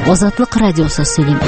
Азатлык радиосы сөйлим.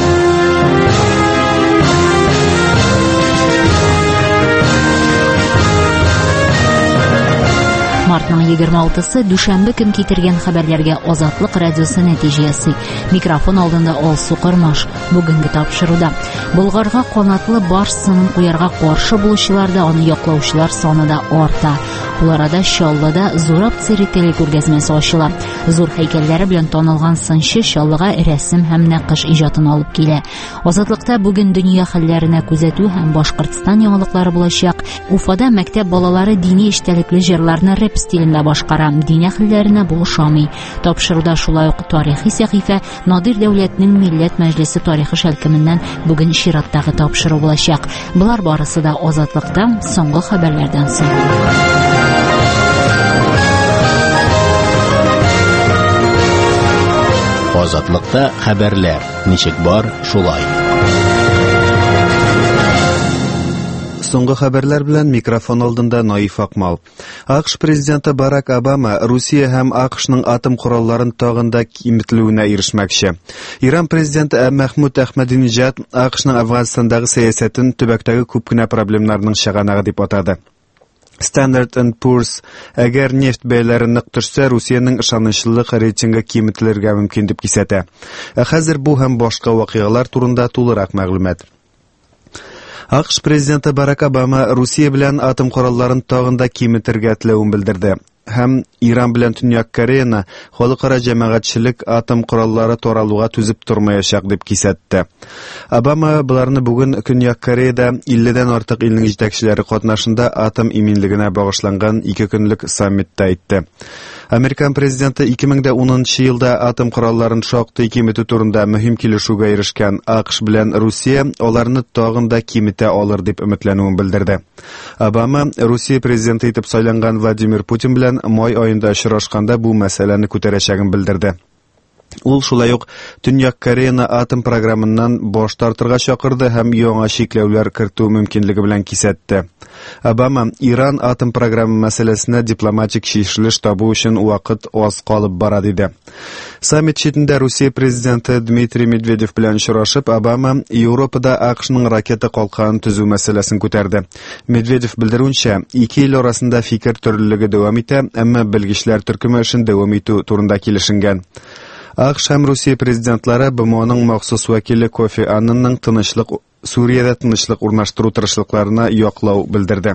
Мартның 26-сы дүшәмбе көн китергән хәбәрләргә Азатлык радиосы нәтиҗә ясый. Микрофон алдында Алсу Кырмаш. Бүгенге тапшыруда Болгарга канатлы барсының куярга каршы булучылар да, аны яклаучылар саны да арта. Уларда Чаллыда Зураб цирителе күргәзмәсе ачыла. Зур һәйкәлләре белән танылган сынчы Чаллыга рәсем һәм нәкыш иҗатын алып килә. Азатлыкта бүген дөнья хәлләренә күзәтү һәм Башкортстан яңалыклары булачак. Уфада мәктәп балалары дини эчтәлекле җырларны рэп стилендә башкара. Дин әһелләренә булышамый. Тапшыруда шулай ук тарихи сәхифә Надир Дәүләтнең Милләт Мәҗлесе тарихи шәлкеменнән бүген чираттагы тапшыру булачак. Булар барысы да Азатлыктан соңгы хәбәрләрдән соң. Азатлыкта хәбәрләр. Ничек бар, шулай. Соңгы хәбәрләр белән микрофон алдында Наиф Акмал. АКШ президенты Барак Обама Русия һәм АКШның атом коралларын тагында киметлүенә ирешмәкче. Иран президенты Мәхмүд Әхмәдинеҗад АКШның Әфганстандагы сәясәтен төбәктәге күп кенә проблемнарның чыганагы дип атады. Standard & Poor's әгәр нефть бәяләре нык төшсә, Русиянең ышанычлылык рейтингы киметләргә мөмкин дип кисәтә. Хәзер бу һәм башка вакыйгалар турында тулырак мәгълүмат. АКШ президенты Барак Обама Русия белән атом коралларын тагында киметергә теләвен белдерде. Һәм Иран белән Төньяк Кореяны халыкара җәмәгатьчелек атом кораллары таралуга түзеп тормаячак дип кисәтте. Обама буларны бүген Төньяк Кореяда 50дән артык илнең җитәкчеләре катнашында атом иминлегенә багышланган 2 көнлек саммитта әйтте. Американ президенты 2010 елда атом коралларын шактый киметү турында мөһим килешүгә ирешкән АКШ белән Русия аларны тагында киметә алыр дип өметләнүен белдерде. Обама Русия президенты итеп сайланган Владимир Путин белән май аенда очрашканда бу мәсьәләне күтәрәчәген белдерде. Ул шулай ук Төньяк Кореяны атом программыннан баш тартырга чакырды һәм яңа чикләүләр кертү мөмкинлеге белән кисәтте. Обама Иран атом программы мәсьәләсенә дипломатик чишелеш табу өчен вакыт аз калып бара диде. Саммит читендә Русия президенты Дмитрий Медведев белән очрашып, Обама Европада АКШның ракета калканын төзү мәсьәләсен күтәрде. Медведев белдерүенчә, ике ил арасында фикер төрлелеге дәвам итә, әмма белгечләр төркеме эшен дәвам итү турында килешенгән. АКШ һәм Русия президентлары БМОның махсус вәкиле Кофи Аннанның Сүриядә тынычлык урнаштыру тырышлыкларына яклау белдерде.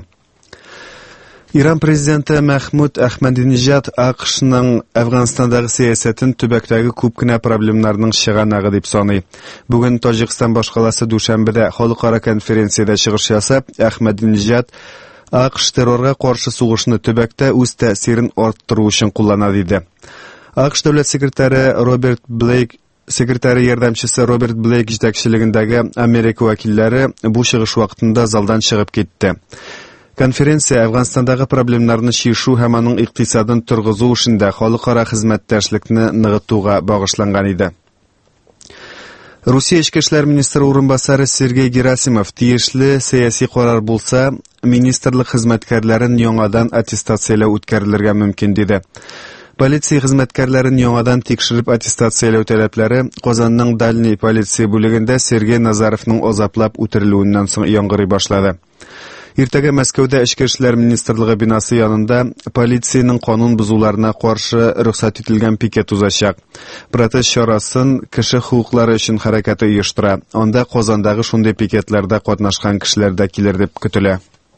Иран президенты Мәхмүд Әхмәдинеҗад АКШның Әфганстандагы сәясәтен төбәктәге күп кенә проблемнарның чыганагы дип саный. Бүген Таҗикстан башкаласы дүшәмбедә халыкара конференциядә чыгыш ясап, Әхмәдинеҗад АКШ террорга каршы сугышны төбәктә үз тәэсирен арттыру өчен куллана диде. АКШ дәүләт секретаре ярдәмчесе Роберт Блейк җитәкчелегендәге Америка вәкилләре бу чыгыш вакытында залдан чыгып китте. Конференция Әфганстандагы проблемнарны чишү һәм аның икътисадын торгызу эшендә халыкара хезмәттәшлекне ныгытуга багышланган иде. Русия Эчке эшләр министры урынбасары Сергей Герасимов тиешле сәяси карар булса, министрлык хезмәткәрләрен яңадан аттестацияләү үткәрелергә мөмкин диде. Полиция хезмәткәрләрен яңадан тикшереп аттестацияләү таләпләре Казанның Дальний полиция бүлегендә Сергей Назаровның азаплап үтерелүеннән соң яңгырый башлады. Иртәгә Мәскәүдә Эчке эшләр министрлыгы бинасы янында полициянең канун бузуларына каршы рөхсәт ителгән пикет узачак. Протест чарасын кеше хукуклары өчен хәрәкәте оештыра. Анда Казандагы шундый пикетләрдә катнашкан кешеләр дә килер дип көтелә.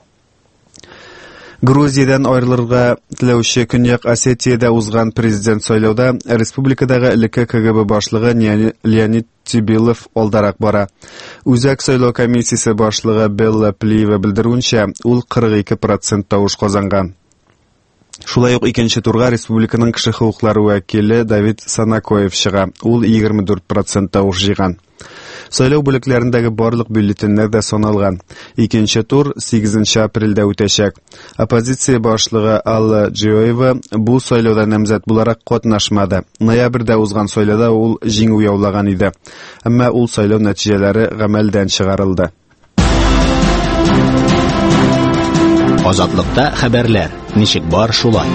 Грузиядан аерылырга теләүче Көньяк Осетиядә узган президент сайлауда республикадагы элекке КГБ башлыгы Леонид Тибилов алдарак бара. Үзәк сайлау комиссиясе башлыгы Белла Плиева белдерүенчә, ул 42% тавыш казанган. Шулай ук икенче турга республиканың кеше хукуклары вәкиле Давид Санакоев чыга. Ул 24% тавыш җыйган. Сайлау бүлекләрендәге барлык бюллетеннәр дә саналган. Икенче тур 8 апрельдә үтәчәк. Оппозиция башлыгы Алла Джоева бу сайлауда намзәт буларак катнашмады. Ноябрьдә узган сайлауда ул җиңү яулаган иде. Әмма ул сайлау нәтиҗәләре гамәлдән чыгарылды. Азатлыкта хәбәрләр. Ничек бар, шулай.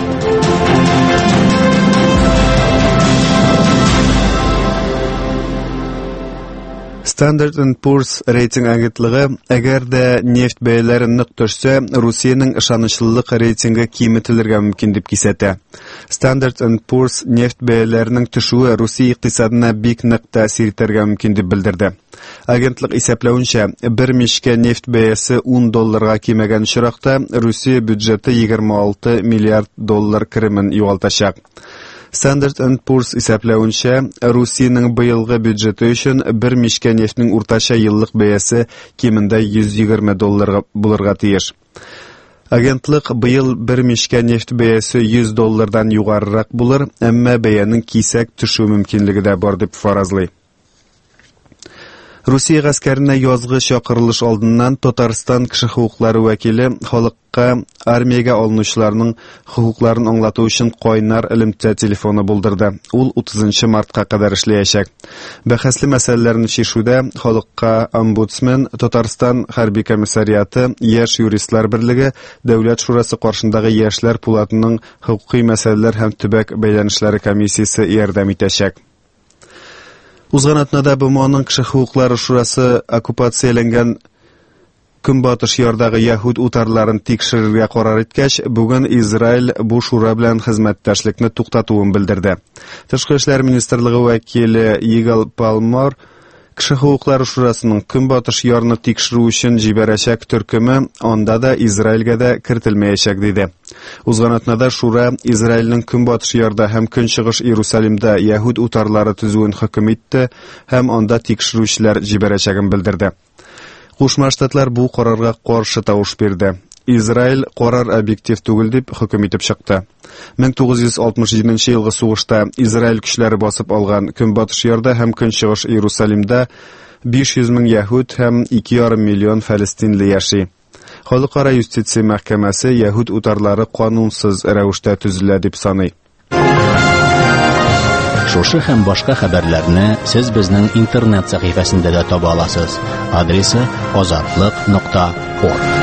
Standard & Poor's рейтинг агентлыгы әгәр дә нефть бәяләре нык төшсә, Русиянең ышанычлылык рейтингы киметелергә мөмкин дип кисәтә. Standard & Poor's нефть бәяләренең төшүе Русия икътисадына бик нык тәэсир итәргә мөмкин дип белдерде. Агентлык исәпләвенчә, бер мичкә нефть бәясе $10 кимәгән чиракта Русия бюджеты $26 миллиард керемен югалтачак. Standard & Poor's исәпләвенчә, Русиянең быелгы бюджеты өчен бер мичкә нефтьнең уртача еллык бәясе кимендә $120 булырга тиеш. Агентлык быел бер мичкә нефть бәясе $100 югарырак булыр, әмма бәянең кисәк төшү мөмкинлеге дә бар дип фаразлый. Русия гаскәренә язгы чакырылыш алдыннан Татарстан кеше хукуклары вәкиле халыкка армиягә алынучыларның хукукларын аңлату өчен кайнар элемтә телефоны булдырды. Ул 30 мартка кадәр эшләячәк. Бәхәсле мәсьәләләрне чишүдә халыкка омбудсмен, Татарстан хәрби комиссариаты, яшь юристлар берлеге, Дәүләт шурасы каршындагы яшьләр пулатының хукукый мәсьәләләр һәм төбәк бәйләнешләре комиссиясе ярдәм итәчәк. Узган атнада БМОның кеше хукуклары шурасы оккупацияләнгән Көнбатыш ярдагы яһүд утарларын тикшерергә карар иткәч, бүген Израиль бу шура белән хезмәттәшлекне туктатуын белдерде. Тышкы эшләр министрлыгы вәкиле Йигал Палмор кеше хукуклары шурасының Көнбатыш ярны тикшерү өчен җибәрәчәк төркеме анда да Израильгә дә кертелмәячәк диде. Узган атнада шура Израильнең Көнбатыш ярда һәм Көнчыгыш Иерусалимда яһүд утарлары төзүен хөкем итте һәм анда тикшерүчеләр җибәрәчәген белдерде. Кушма Штатлар бу карарга каршы тавыш бирде. Израиль карар объектив түгел дип хөкем итеп чыкты. 1967 елгы сугышта Израиль көчләре басып алган Көнбатыш ярда һәм Көнчыгыш Иерусалимда 500 мең яһүд һәм 2,5 миллион фәлестинле яши. Халыкара юстиция мәхкәмәсе яһүд утарлары канунсыз рәвештә төзелә дип саный. Шушы һәм башка хәбәрләрне сез безнең интернет сәхифәсендә дә таба аласыз. Адресы azatlyk.org.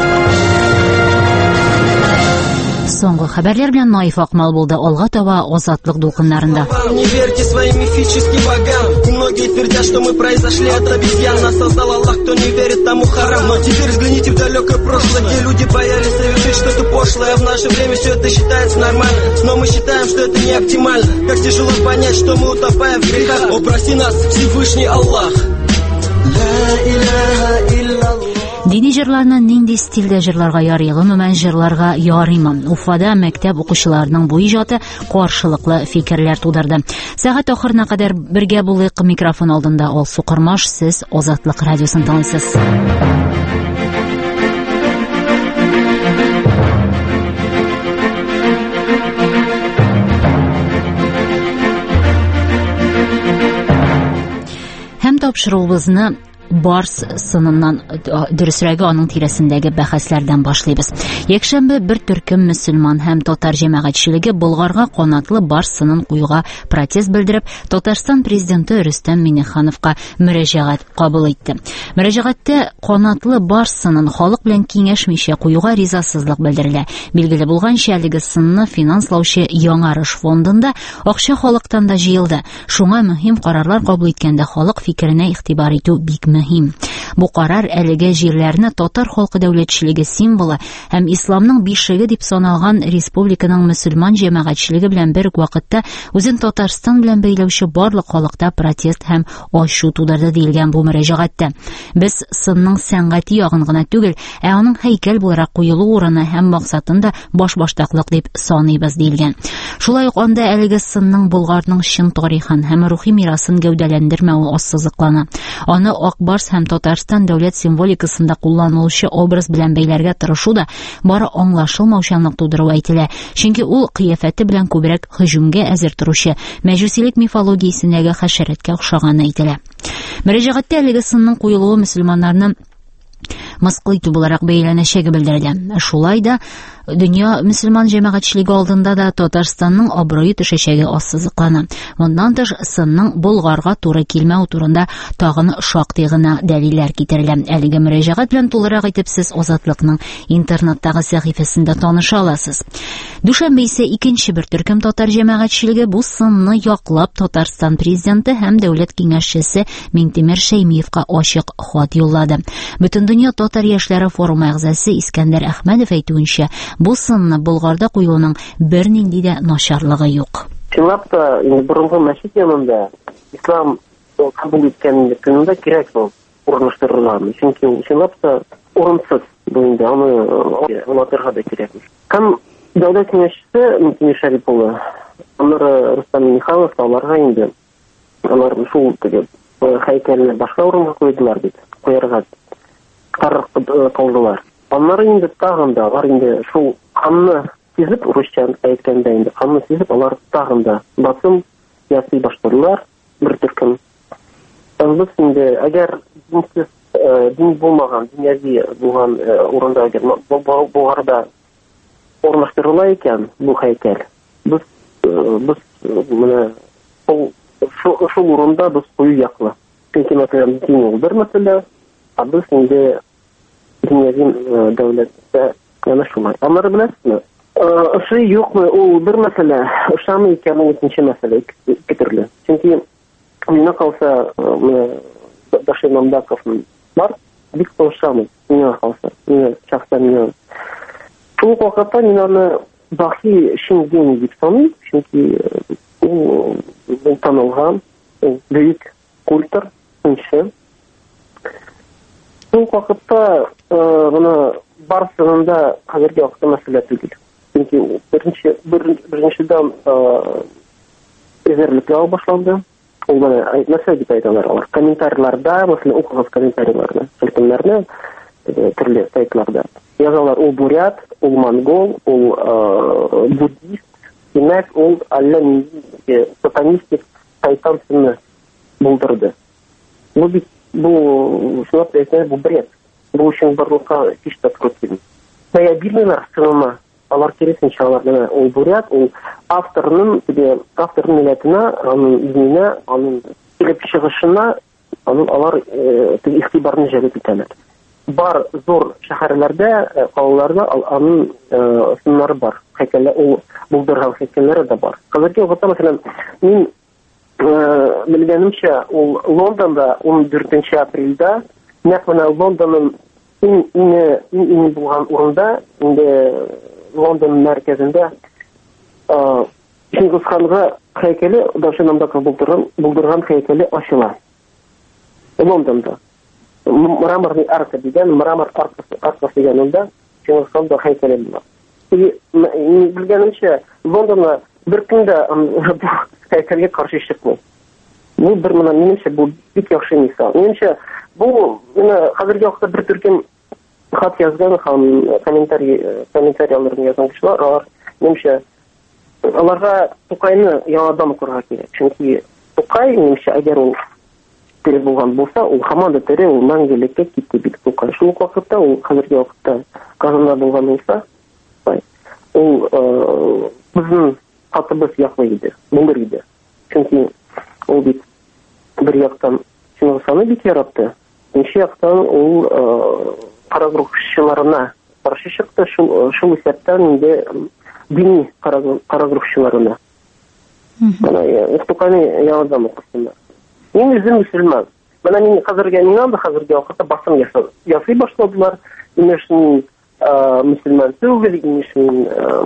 Соңгы хәбәрләр белән Наиф Акмал булды. Алга таба Азатлык дулкыннарында. Не верьте своим мифическим богам. Многие твердят, что мы произошли от обезьян. Нас создал Аллах, кто не верит, тому харам. Но теперь взгляните в далекое прошлое, где люди боялись совершить что-то пошлое. В наше время все это считается нормально, но мы считаем, что это не оптимально. Как тяжело понять, что мы утопаем в грехах. О, прости нас, Всевышний Аллах. Дини җырларны нинди стильдә җырларга ярый, гомумән җырларга ярыймы? Уфада мәктәп укучыларының бу иҗаты каршылыклы фикерләр тудырды. Сәгать ахырына кадәр бергә булыйк. Микрофон алдында Алсу Кырмаш, сез Азатлык радиосын тыңлыйсыз. Һәм тапшыруыбызны Барс сыныннан дөресрәге аның тирәсендәге бәхәсләрдән башлыйбыз. Якшәмбе бер төркем мөселман һәм татар җәмәгатьчелеге Болгарга канатлы Барс сынын куюга протест белдереп, Татарстан президенты Рөстәм Миңнехановка мөрәҗәгать кабул итте. Мөрәҗәгатьтә канатлы Барс сынын халык белән киңәшмичә куюга ризасызлык белдерелә. Билгеле булганча, әлеге сынны финанслаучы Яңарыш фондында акча халыктан да җыелды. Шуңа мөһим карарлар кабул иткәндә халык фикеренә игътибар итү бик мөһим. Бу карар әлеге җирләрне татар халкы дәүләтчелеге символы һәм исламның бишеге дип саналган республиканың мөселман җәмәгатьчелеге белән бер вакытта үзен Татарстан белән бәйләүче барлык халыкта протест һәм ачу тудырды диелгән бу мөрәҗәгатьтә. Без сынның сәнгати ягын гына түгел, ә аның һәйкәл буларак куелу урыны һәм максатын да башбаштаклык дип саныйбыз диелгән. Шулай ук анда әлеге сынның Болгарның чын тарихын һәм рухи мирасын гәүдәләндермәүе ассызыклана. Аны Барс һәм Татарстан дәүләт символикасында кулланылучы образ белән бәйләргә тырышу да бары аңлашылмаучанлык тудыру әйтелә. Чөнки ул кыяфәте белән күбрәк һөҗүмгә әзер торучы мәҗүсилек мифологиясендәге хәшәрәткә охшаганы әйтелә. Мөрәҗәгатьтә әлеге сынның куелуы мөселманнарны мыскыл итү буларак бәяләнәчәге белдерелә. Шулай да дөнья мөселман җәмәгатьчелеге алдында да Татарстанның абруе төшәчәге ассызыклана. Моннан тыш сынның Болгарга туры килмәү турында тагын шактый гына дәлилләр китерелә. Әлеге мөрәҗәгать белән тулырак итеп сез Азатлыкның интернеттагы сәхифәсендә таныша аласыз. Дүшәмбе исә икенче бер төркем татар җәмәгатьчелеге бу сынны яклап Татарстан президенты һәм дәүләт киңәшчесе Минтимер Шәймиевка ачык хат юллады. Бөтендөнья татар яшьләре форумы әгъзасы Искәндәр Әхмәдов әйтүенчә, бу сынны Болгарда куюның бернинди дә начарлыгы юк. Чынлап та, борынгы мәчет янында ислам кабул иткәнлегендә кирәк ул урнаштырылган. Чөнки чынлап та урынсыз бу инде аны аңлатырга да кирәк. Һәм дәүләт киңәшчесе Минтимер Шәймиев, аннары Рустам Михайлов аларга инде алар шул һәйкәлне башка урынга куйдылар бит. Куярга карар кылдылар. Аннары инде тагын да алар инде шул канны сизеп, урысча әйткәндә инде канны сизеп, алар тагын да басым ясый башладылар бер төркем. Без инде әгәр дин булмаган, диньяви булган урында әгәр Болгарда урнаштырыла икән бу һәйкәл, без менә шул урында без кую яклы. Чөнки мәсәлән, дин ул бер мәсьәлә, а без инде диньяви дәүләттә яна шулай. Аннары беләсезме? Ошый юкмы, ул бер мәсьәлә, ошамы икән ул икенче мәсьәлә, ике төрле. Чөнки миңа калса, Дашир Намдаковның бар, бик ошамы, миңа калса, миңа шәхсән. Шул вакытта мин аны бахи шиндин дип саныйм, чөнки ул танылган, бөек культур, инше. Шул вакытта гына барысында хәзерге вакытта мәсьәлә түгел. Чөнки беренчедән эзерлекләү башланды. Ул менә мәсьәлә дип әйтәләр алар. Комментарийларда, мәсәлән, укыгыз комментарийларны, филмнәрне төрле сайтларда. Язалар, ул бурят, ул монгол, ул буддист, демәк, ул әллә нинди сатанистик шайтан сынны булдырды. Бу шулап әйтсәң, бу бред. Бу өчен барлыкка һич тә туры. Бая бирмәйләр сынына. Алар киресенчә алар ул бурят, ул авторның милләтенә, аның диненә, аның килеп чыгышына алар игътибарны җәлеп итәләр. Бар зур шәһәрләрдә, калаларда аның сыннары бар. Һәйкәлләр, ул булдырган һәйкәлләре дә бар. Хәзерге вакытта, мәсәлән, мин белгәнемчә, ул Лондонда 14 апрельдә, нәкъ Лондонның иң булган урында, инде Лондон мәркәзендә Чингис ханга һәйкәле, Дашир Намдаков булдырган һәйкәле ачыла. Лондонда. Мраморный арка дигән, мрамор аркасы дигәндә Чингис ханда һәйкәле була. Белгәнемчә, Лондонда бер көндә һәйкәлгә каршы чыкмый. Бу бер минемчә бу бик яхшы мисал. Минемчә, бу хәзерге вакытта бер төркем хат язган һәм комментарийларын язган кешеләр, алар минемчә аларга Тукайны яңадан укырга кирәк. Чөнки Тукай, минемчә, әгәр ул тере булган булса, ул һаман да тере, ул мәңгелеккә китте бит Тукай. Шул вакытта, ул хәзерге вакытта Казанда булган булса, ул безнең хатыбыз яклы иде, булыр иде. Чөнки ул бит бер яктан Чингис ханны бик яратты, икенче яктан ул карагрухчыларына каршы чыкты. Шул исәптән инде дини карагрухчыларына. Менә Тукайны яңадан укысыннар. Мин үзем мөселман. Менә мин хәзерге вакытта басым ясый башладылар. Имешни мөселман түгел, имешни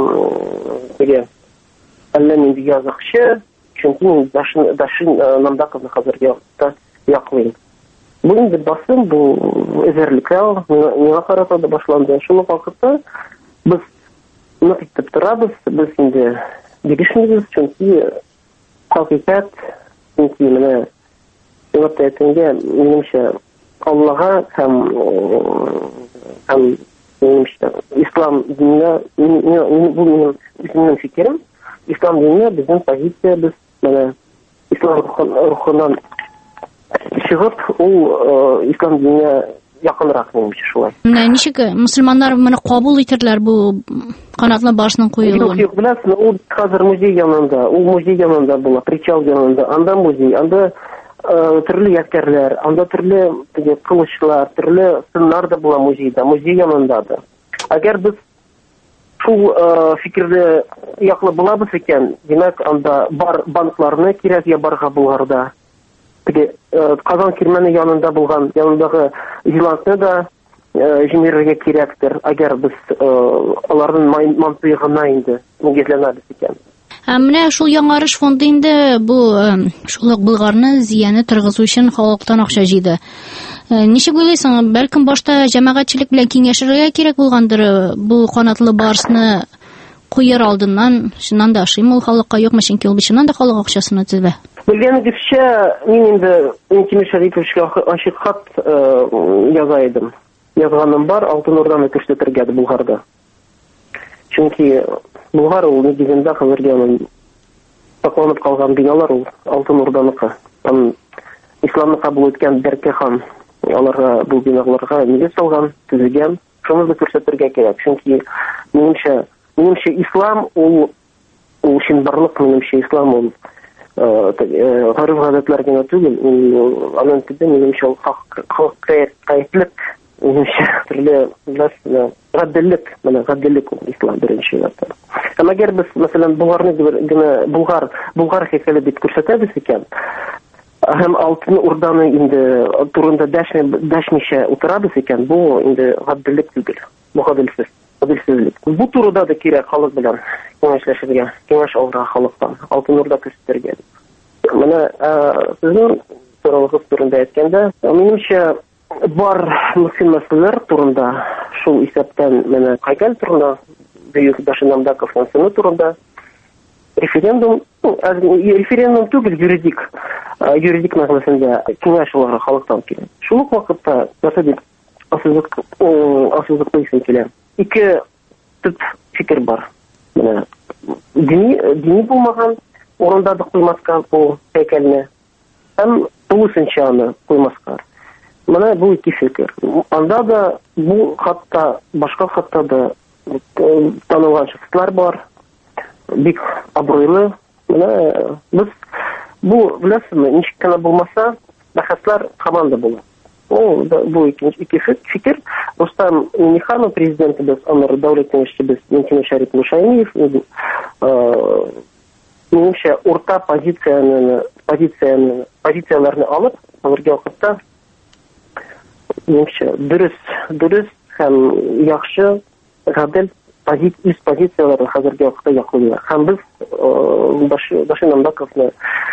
әллә нинди языкчы, чөнки Дашир Намдаковны хәзерге вакытта яклый. Бу инде басым, бу эзерлекләү миңа карата да башланды. Шул вакытта без нык итеп торабыз, без инде бигешмибез, чөнки хакыйкать, чөнки менә әйтәнгә, минемчә, Аллага һәм минемчә, ислам диненә, бу минем фикерем, ислам диненә безнең позициябез, менә ислам рухыннан чыгып, ул ислам диненә якынрак менимчә шулай. Менә ничек мөселманнар моны кабул итерләр бу канатлы башның куелуын? Юк, беләсезме, ул хәзер музей янында була, причал янында, анда музей, анда төрле яктәрләр, анда төрле кылычлар, төрле сыннар да була музейда, музей янында да. Әгәр без шул фикерле яклы булабыз икән, димәк, анда бар банкларны кирәк ябарга булгарда. Казан кирмәне янындагы җиланны да җимерергә кирәктер, әгәр без аларның мантыйгына инде нигезләнәбез икән. Менә шул яңарыш фонды инде бу шул ук Болгарны зияны торгызу өчен халыктан акча җыйды. Ничек уйлыйсың, бәлкем башта җәмәгатьчелек белән киңәшергә кирәк булгандыр бу канатлы барсны куер алдыннан, шуннан да ашыймы ул халыкка, юкмы, чөнки ул бишеннән да халык акчасына төзелә. Белгәнегезчә, мин инде Тимер Шәриповичкә ачык хат яза идем. Язганым бар, Алтын Урданы күрсәтергә Булгарда. Чөнки Болгар ул нигезендә хәзергә сакланып калган биналар ул Алтын Урданыкы. Исламны кабул иткән Берке хан аларга бу биналарга нигез салган, төзегән. Шуны да күрсәтергә кирәк. Чөнки минемчә ислам ул чынбарлык, минемчә ислам ул гариф-гадәтләр генә түгел, аның төбе минемчә ул хакыйкатьлек, минемчә төрле гаделлек, менә гаделлек ул ислам беренче ятта. Әгәр без, мәсәлән, Булгарны генә Булгар хәйкәле дип күрсәтәбез икән, һәм Алтын Урданы инде турында дәшмичә утырабыз икән, бу инде гаделлек түгел, бу гаделсезлек. Бу турыда да кирәк халык белән киңәшләшергә, киңәш алырга халыктан, Алтын Урда күрсәтергә. Менә сезнең сорауыгыз турында әйткәндә, минемчә бар мөһим мәсьәләләр турында, шул исәптән менә Кайгал турында, Бөек Дашинамда конференция турында, референдум түгел, юридик мәсьәләсендә киңәш алырга халыктан кирәк. Шул ук вакытта мәсәлән асызлык исем килә. Ике төп фикер бар. Менә дини булмаган урында да куймаска бу һәйкәлне, һәм тулысынча аны куймаска. Менә бу ике фикер. Анда да бу хатта, башка хатта да танылган шәхесләр бар, бик абруйлы. Менә без бу, беләсезме, ничек кенә булмаса, бәхәсләр команда була. Бу ике фикер. Рустам Миңнеханов президентыбыз, аннары дәүләт кеңәшчебез Тимер Шәрипович Шәймиев минемчә урта позицияләрне алып, хәзерге вакытта минемчә дөрес һәм яхшы гадел позицияләрне хәзерге вакытта яклыйлар. Һәм без Дашинамдаковны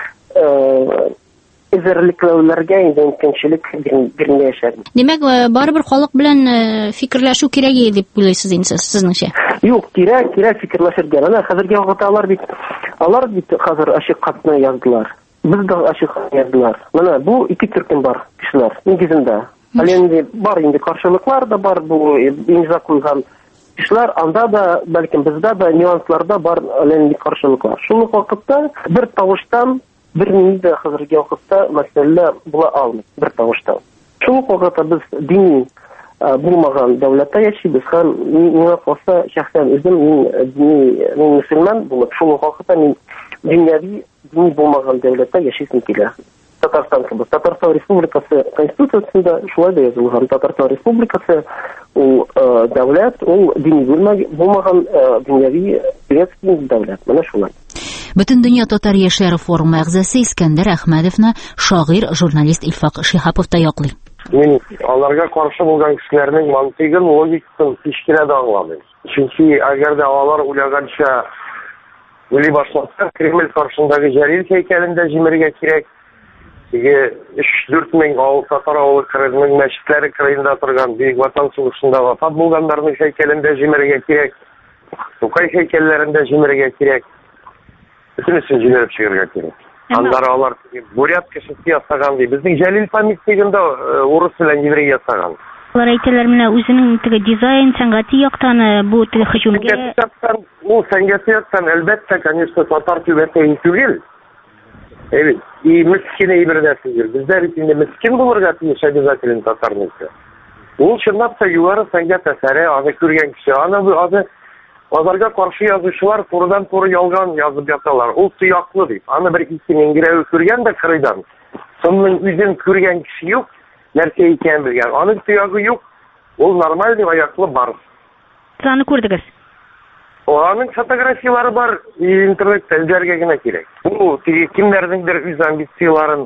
эзерлекләүләргә инде мөмкинчелек бирмәй яшәрбез. Димәк, барыбер халык белән фикерләшү кирәк дип уйлыйсыз инде сезнеңчә? Юк, кирәк фикерләшергә. Менә хәзерге вакытта алар бит хәзер ачык хатны яздылар. Без дә ачык яздылар. Менә бу ике төркем бар кешеләр нигезендә. Әле бар инде каршылыклар да бар, бу имза куйган кешеләр, анда да, бәлкем бездә да нюансларда бар әле каршылыклар. Шул ук вакытта бер тавыштан бер нидә хәзерге вакытта мәсьәлә була алмый, бер тавыштан. Шул ук вакытта без дини булмаган дәүләттә яшибез, һәм миңа калса шәхсән үзем мин мөселман булып, шул ук вакытта мин дөньяви дини булмаган дәүләттә яшисем килә. Татарстан Республикасы Конституциясендә шулай да язылган. Татарстан Республикасы ул дәүләт, ул дини булмаган дөньяви дәүләт. Менә шулай. Бөтен дөнья татар яшьләре форумы әгъзасы Искәндәр Әхмәдовны шагыйрь, журналист Илфак Шихапов та яклый. Мин аларга каршы булган кешеләрнең мантыйгын, логикасын һичкенә дә аңламыйм. Чөнки әгәр дә алар уйлаганча уйлый башласа, Кремль каршындагы Җәлил һәйкәлендә җимергә кирәк. 3-4 мең татар авылы кырының мәчетләре кырыенда торган Бөек Ватан сугышында вафат булганнарның һәйкәлендә җимергә кирәк. Тукай һәйкәлләрендә җимергә кирәк. Бөтенесен җимереп чыгарга кирәк. Аннары алар бурят кешесе ясаган ди. Безнең Җәлил памятнигында урыс белән еврей ясаган. Алар әйтәләр, менә үзенең теге дизайн, сәнгати яктан бу теге һөҗүмгә. Ул сәнгати яктан әлбәттә, конечно, татар түбәтәй түгел. И мискин әйбердә түгел. Бездә бит инде мискин булырга тиеш обязательно татарныкы. Ул чынлап та югары сәнгать әсәре, аны күргән кеше, аны аларга каршы язучылар турыдан-туры ялган язып яталар. Ул тыяклы дип. Аны бер ике меңгерәү күргән дә кырыйдан. Сымның үзен күргән кеше юк, нәрсә икән белгән. Аның тыягы юк. Ул нормаль дип аяклы бар. Аны күрдегез? Аның фотографиялары бар, интернетта эзләргә генә кирәк. Бу кимнәрнеңдер үз амбицияларын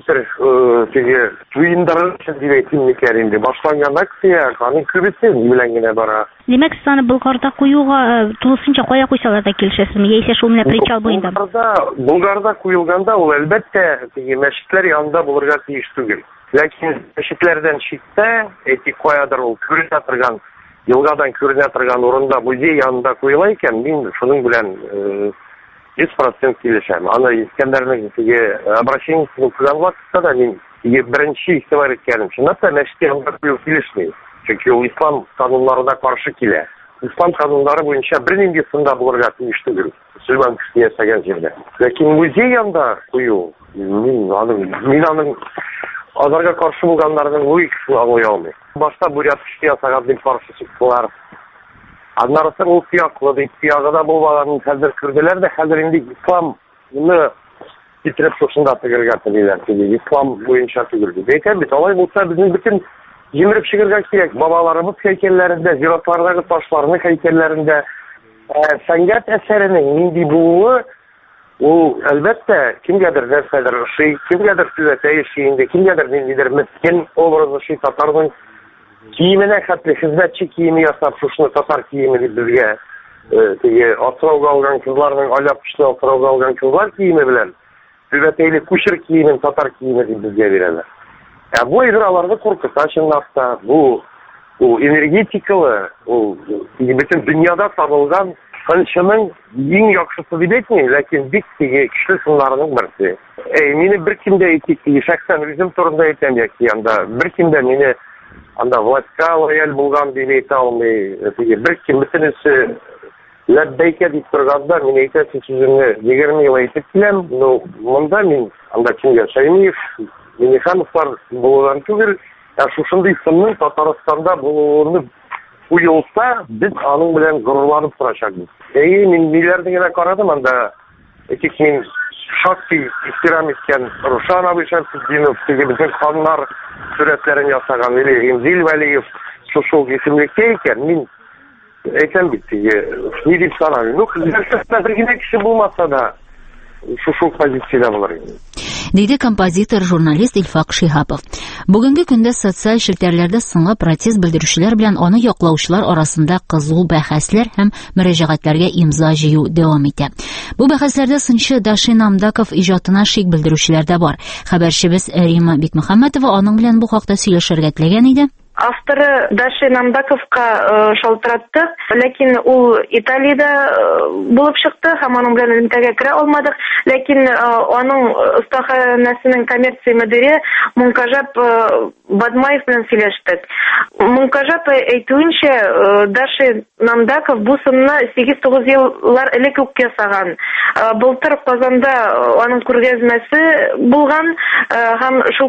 туйындырыр өчен дип әйтим микән инде. Башланган акция, аның күбесе белән генә бара. Демәк, сез аны Болгарда куюга тулысынча кая куйсалар да килешәсезме? Яисә шул менә причал буенда? Болгарда куелганда ул әлбәттә мәчетләр янында булырга тиеш түгел. Ләкин мәчетләрдән читтә, каядыр ул күренә торган, елгадан күренә торган урында музей янында куела икән, мин шуның белән 100% килешәм. Аны Искәндәрнең обращениесен укыган вакытта да мин беренче игътибар иткәнем. Чынлап та мәчет янында кую килешми. Чөнки ул ислам кануннарына каршы килә. Ислам кануннары буенча бернинди сында булырга тиеш түгел. Мөселман кеше яшәгән җирдә. Ләкин музей янында кую, мин аның аларга каршы булганнарның логикасын аңлый алмыйм. Башта бурят кеше ясаган дип каршы чыктылар. Аннарысы ул тыяклы дип, тыягыда булмаганын хәзер күрделәр дә, хәзер инде исламны китереп шушында тегергә телиләр. Ислам буенча түгел дип. Әйтәм бит, алай булса безнең бөтен җимереп чыгарга кирәк. Бабаларыбыз һәйкәлләрендә, зиратлардагы ташларның һәйкәлләрендә сәнгать әсәренең нинди булуы, ул әлбәттә кемгәдер нәрсәдер ошый, кемгәдер түзәтә яши инде, кемгәдер ниндидер мескен образы ошый, татарның киеменә хәтле хезмәтче киеме ясап, шушны татар киеме дип безгә асрауга алган кызларның, аляпкычны асрауга алган кызлар киеме белән түбәтәйле күчер киемен татар киеме дип безгә бирәләр. Бу играларны куркыта чынлап та, бу энергетикалы, ул бөтен дөньяда табылган кылчының иң яхшысы дип әйтмим, ләкин бик көчле сыннарның берсе. Мине беркем дә шәхсән үзем турында әйтәм, яки анда беркем дә мине анда властька лояль булган дип әйтә алмый. Беркем бөтенесе ләббәйкә дип торганда, мин әйтәсе сүземне 20 ел әйтеп киләм. Монда мин анда кимгә Шәймиев, Минихановлар булган түгел. Шушындый сынның Татарстанда булуыны уелса, biz аның белән горурланып торачакбыз. Мин милләрдә генә карадым, анда мин шактый ихтирам иткән Рушан абый Шәмсетдинов, безнең ханнар сүрәтләрен ясаган Зил Вәлиев шул исемлеккә икән, мин әйтәм бит, ни дип саныйм. Бер генә кеше булмаса да шул позициядә булыр инде. Диде композитор, журналист Илфак Шиһапов. Бүгенге көндә социаль челтәрләрдә соңгы протест белдерүчеләр белән аны яклаучылар арасында кызу бәхәсләр һәм мөрәҗәгатьләргә имза җыю дәвам итә. Бу бәхәсләрдә сынчы Дашин Намдаков иҗатына шик белдерүчеләр дә бар. Хәбәрчебез Рима Бикмөхәммәтова аның белән бу хакта сөйләшергә теләгән иде. Авторы Даши Намдаковка шалтыраттык, ләкин ул Италиядә булып чыкты, һәм аның белән элемтәгә керә алмадык. Ләкин аның остаханәсенең коммерция мөдире Мункажап Бадмаев белән сөйләштек. Мункажап әйтүенчә, Даши Намдаков бу сынны 8-9 еллар элек үк ясаган. Былтыр Казанда аның күргәзмәсе булган, һәм шул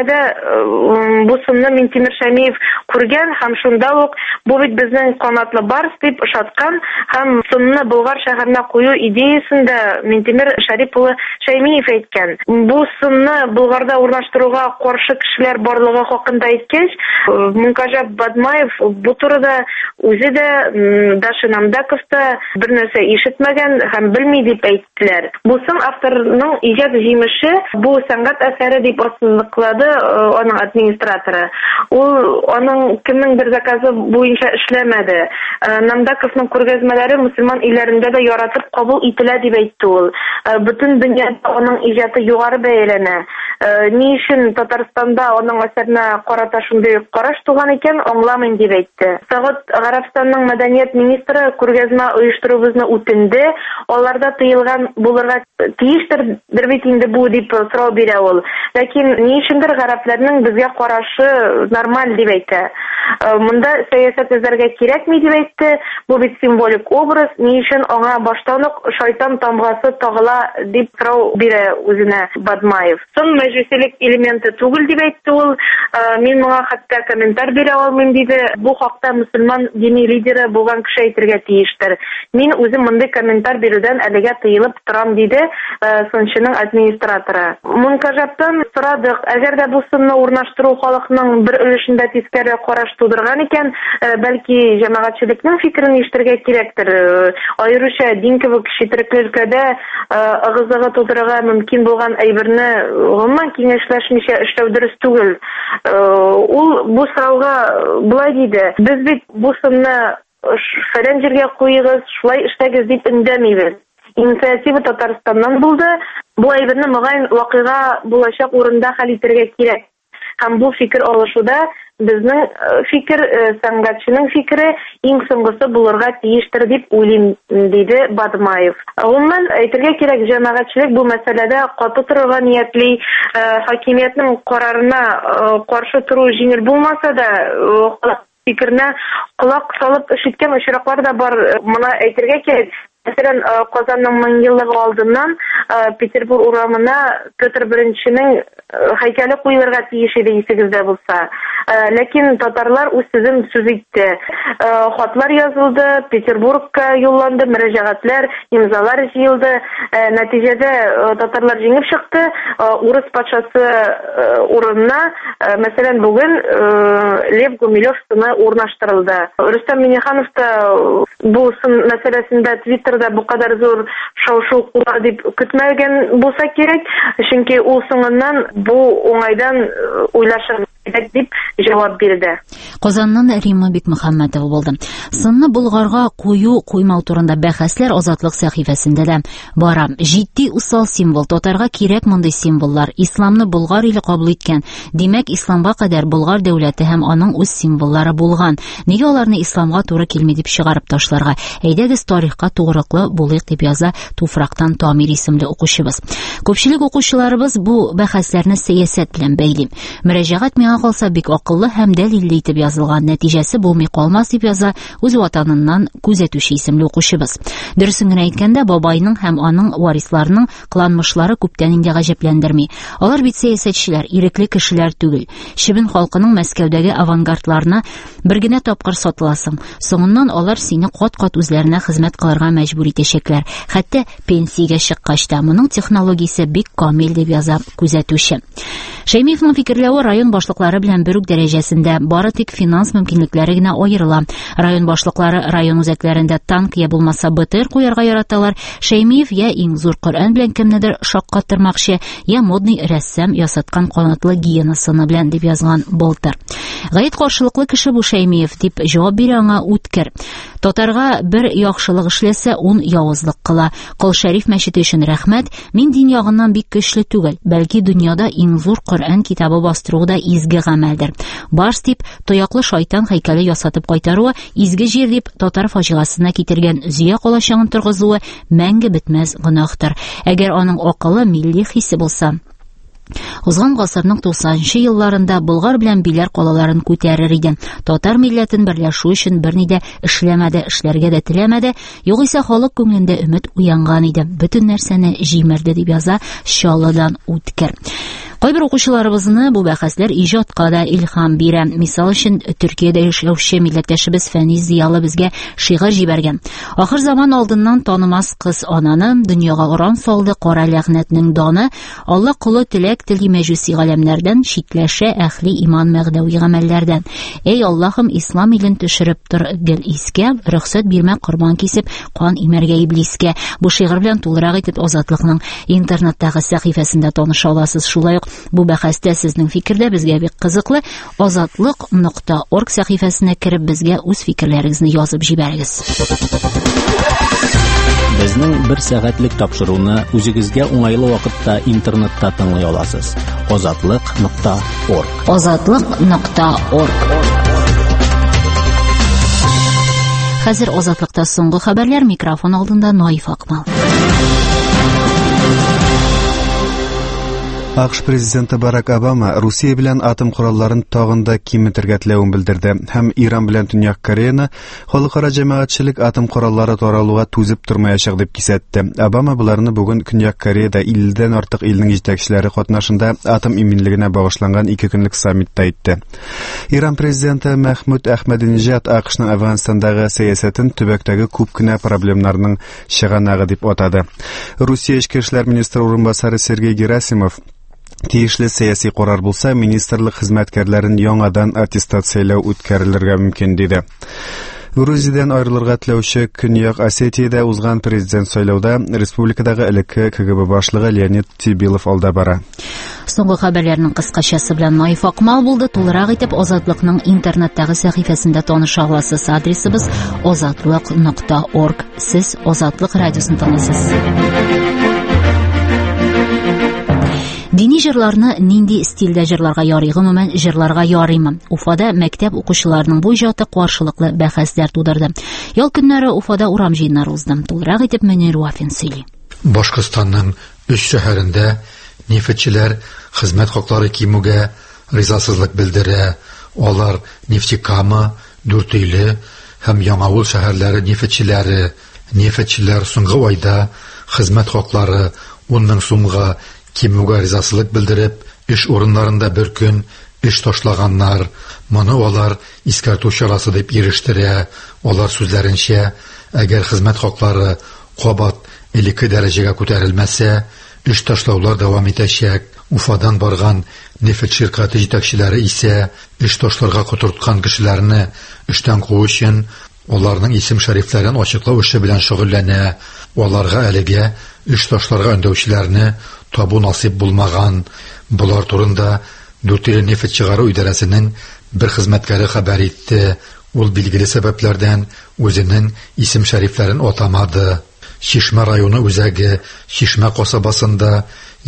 күргәзмәдә бу сынны Минтимер Шәймиев күргән, һәм шунда ук бу бит безнең канатлы барс дип ышаткан, һәм сынны Болгар шәһәренә кую идеясын да Минтимер Шәрип улы Шәймиев әйткән. Бу сынны Болгарда урнаштыруга каршы кешеләр барлыгы хакында әйткәч, Мункажап Бадмаев бу турыда үзе дә Даши Намдаков та бер нәрсә ишетмәгән һәм белми дип әйттеләр. Бу сын авторның иҗат җимеше, бу сәнгать әсәре дип ассызыклады аның администраторы. Ул аның кемнеңдер заказы буенча эшләмәде. Намдаковның күргәзмәләре мусульман илләрендә дә яратып кабул ителә дип әйтте ул. Бөтен дөньяда аның иҗаты югары бәяләнә. Ни өчен Татарстанда аның әсәренә карата шундый караш туган икән, аңламыйм дип әйтте. Сәгыйд Гарәбстанның мәдәният министры күргәзмә оештырубызны үтенде. Аларда тыелган булырга тиештер бит инде бу дип сорау бирә ул. Ләкин ни өчендер гарәпләрнең безгә карашы нормаль дип әйтә. Монда сәясәт эзләргә кирәкми дип әйтте. Бу бит символик образ, ни өчен аңа баштан ук шайтан тамгасы тагыла дип сорау бирә үзенә Бадмаев. Сын рәҗүселек элементы түгел дип әйтте ул. Мин моңа хәтта комментарий бирә алмыйм диде. Бу хакта мөселман дини лидеры булган кеше әйтергә тиештер. Мин үзем мондый комментарий бирүдән әлегә тыелып торам диде сынчының администраторы. Мункажаптан сорадык, әгәр дә бу сынны урнаштыру халыкның бер өлешендә тискәре караш тудырган икән, бәлки җәмәгатьчелекнең фикерен ишетергә кирәктер. Аеруча дин кебек четерекле өлкәдә ыгы-зыгы тудырырга мөмкин булган әйберне гомумән киңәшләшмичә эшләү дөрес түгел. Ул бу сорауга булай диде: "Без бит бу сынны фәлән җиргә куегыз, шулай эшләгез" дип өндәмибез. Инициатива Татарстаннан булды. Бу әйберне мөгаен вакыйга булачак урында хәл итәргә кирәк. Һәм бу фикер алышуда безнең фикер, сәнгатьченең фикере иң соңгысы булырга тиештер дип уйлыйм, диде Бадмаев. Гомумән әйтергә кирәк, җәмәгатьчелек бу мәсьәләдә каты торырга ниятли. Хакимиятның карарына каршы туру җиңел булмаса да, фикерне колак салып ишеткән очраклар да бар. Моны әйтергә кирәк. Мәсәлән, Казанның 1000 еллыгы алдыннан Петербург урамына Петр I-нең һәйкәле куелырга тиеш иде, исегездә булса. Ләкин татарлар үз сүзен сүз итте. Хатлар язылды, Петербургка юлланды, мөрәҗәгатьләр, имзалар җыелды. Нәтиҗәдә татарлар җиңеп чыкты. Урыс патшасы урынына, мәсәлән, бүген Лев Гумилев сыны урнаштырылды. Рөстәм Миңнеханов та бу сын мәсьәләсендә Твиттерда бу кадәр зур шау-шу кула дип көтмәгән булса кирәк, чөнки ул соңыннан бу уңайдан уйлашыр дип җавап бирде. Казаннан Римма Бикмөхәммәтова булды. Сынны булгарга куймау турында бәхәсләр Азатлык сәхифәсендә дә бара. Җитди усал символ, татарга кирәк мондый символлар. Исламны Болгар иле кабул иткән. Димәк, исламга кадәр Болгар дәүләте һәм аның үз символлары булган. Нигә аларны исламга туры килми дип чыгарып ташларга? Әйдәгез тарихка тугрыклы булыйк дип яза Туфрактан Тамир исемле укучыбыз. Күпчелек укучыларыбыз бу бәхәсләрне сәясәт белән бәйли. Мөрәҗәгать миңа калса бик акыллы һәм дәлилле итеп язылган, нәтиҗәсе булмый калмас дип яза үз ватаныннан күзәтүче исемле укучыбыз. Дөресен генә әйткәндә, бабайның һәм аның варисларының кыланмышлары күптән инде гаҗәпләндерми. Алар бит сәясәтчеләр, ирекле кешеләр түгел. Чебен халкының Мәскәүдәге авангардларына бер генә тапкыр сатыласың. Соңыннан алар сине кат-кат үзләренә хезмәт кылырга мәҗбүр итәчәкләр. Хәтта пенсиягә чыккач та моның технологиясе бик камил дип яза күзәтүче. Шәймиевның фикерләве район башлыклары белән бер үк дәрәҗәсендә, бары тик финанс мөмкинлекләре генә аерыла. Район башлыклары район үзәкләрендә танк я булмаса БТР куярга яраталар. Шәймиев я иң зур Коръән белән кемнедер шаккаттырмакчы, я модный рәссам ясаткан канатлы гиена сыны белән дип язган былтыр. Гаять каршылыклы кеше бу Шәймиев дип җавап бирә аңа Үткер. Татарга бер яхшылык эшләсә, 10 явызлык кыла. Кол Шәриф мәчете өчен рәхмәт. Мин дин ягыннан бик көчле түгел, бәлки дөньяда иң зур Коръән китабы бастыру да изге гамәлдер. Барс дип тояклы шайтан һәйкәле ясатып кайтаруы, изге җир дип татар фаҗигасына китергән Зөя калачагын торгызуы мәңге бетмәс гөнаһтыр. Әгәр аның акылы милли хисе булса. Узган гасырның 90-нчы елларында Болгар белән Биләр калаларын күтәрер иде. Татар милләтен берләшү өчен берни дә эшләмәде, эшләргә дә теләмәде, югыйсә халык күңелендә өмет уянган иде. Бөтен нәрсәне җимерде дип яза Чаллыдан Үткер. Кайбер укучыларыбызны бу бәхәсләр иҗатка да илһам бирә. Мисал өчен, Төркиядә яшәүче милләттәшебез Фәниз Зиялы безгә шигырь җибәргән. Ахыр заман алдыннан танымас кыз ананы, дөньяга уран салды кара ләгънәтнең даны, Алла кулы теләк тели мәҗүси галәмнәрдән, читләшә әхли иман мәгънәви гамәлләрдән. Эй Аллаһым, ислам илен төшереп тор гел искә, рөхсәт бирмә корбан кисеп, кан имәргә иблискә. Бу шигырь белән тулырак итеп Азатлыкның интернеттагы сәхифәсендә таныша аласыз. Шулай ук бу бәхәстә сезнең фикердә безгә бик кызыклы. Azatlyk.org сәхифәсенә кереп безгә үз фикерләрегезне язып җибәрегез. Безнең 1 сәгатьлек тапшыруны үзегезгә уңайлы вакытта интернетта тыңлый аласыз. Azatlyk.org. Azatlyk.org. Хәзер Азатлыкта соңгы хәбәрләр, микрофон алдында Наиф Акмал. АКШ президенты Барак Обама Русия белән атом коралларын тагын да киметергә теләвен белдерде һәм Иран белән Төньяк Кореяны халыкара җәмәгатьчелек атом кораллары таралуга түзеп тормаячак дип кисәтте. Обама буларны бүген Көньяк Кореяда 50дән артык илнең җитәкчеләре катнашында атом иминлегенә багышланган 2 көнлек саммитта әйтте. Иран президенты Мәхмүд Әхмәдинеҗад АКШның Әфганстандагы сәясәтен төбәктәге күп кенә проблемнарның чыганагы дип атады. Русия эчке эшләр министры урынбасары Сергей Герасимов тиешле сәяси карар булса, министрлык хезмәткәрләрен яңадан аттестацияләү үткәрелергә мөмкин диде. Грузиядән аерылырга теләүче Көньяк Осетиядә узган президент сайлауда республикадагы элекке КГБ башлыгы Леонид Тибилов алда бара. Соңгы хәбәрләрнең кыскачасы белән Наиф Акмал булды. Тулырак итеп Азатлыкның интернеттагы сәхифәсендә таныша аласыз. Адресыбыз azatlyk.org. Сез Азатлык радиосын тыңлыйсыз. Дини җырларны нинди стильдә җырларга ярый, гомумән җырларга ярыймы? Уфада мәктәп укучыларының бу иҗаты каршылыклы бәхәсләр тудырды. Ял көннәре Уфада урам җыеннары узды. Тулырак итеп Мөнир Вафин сөйли. Башкортстанның 3 шәһәрендә нефтчеләр хезмәт хаклары кимүгә ризасызлык белдерә. Алар Нефтекама, Дүртөйле һәм Яңавыл шәһәрләре нефтчеләр соңгы айда хезмәт хаклары 10 мең сумга кимүгә ризасызлык белдереп, эш урыннарында бер көн эш ташлаганнар. Моны алар искәртү чарасы дип ирештерә. Алар сүзләренчә, әгәр хезмәт хаклары кабат элекке дәрәҗәгә күтәрелмәсә, эш ташлаулар дәвам итәчәк. Уфадан барган нефть ширкаты җитәкчеләре исә эш ташларга котырткан кешеләрне эштән куу өчен аларның исем-шәрифләрен ачыклау эше белән шөгыльләнә. Аларга әлегә эш ташларга өндәүчеләрне табу насип булмаган. Булар турында Дүртөйле нефть чыгару идарәсенең бер хезмәткәре хәбәр итте. Ул билгеле сәбәпләрдән үзенең исем-шәрифләрен атамады. Шишмә районы үзәге Шишмә касабасында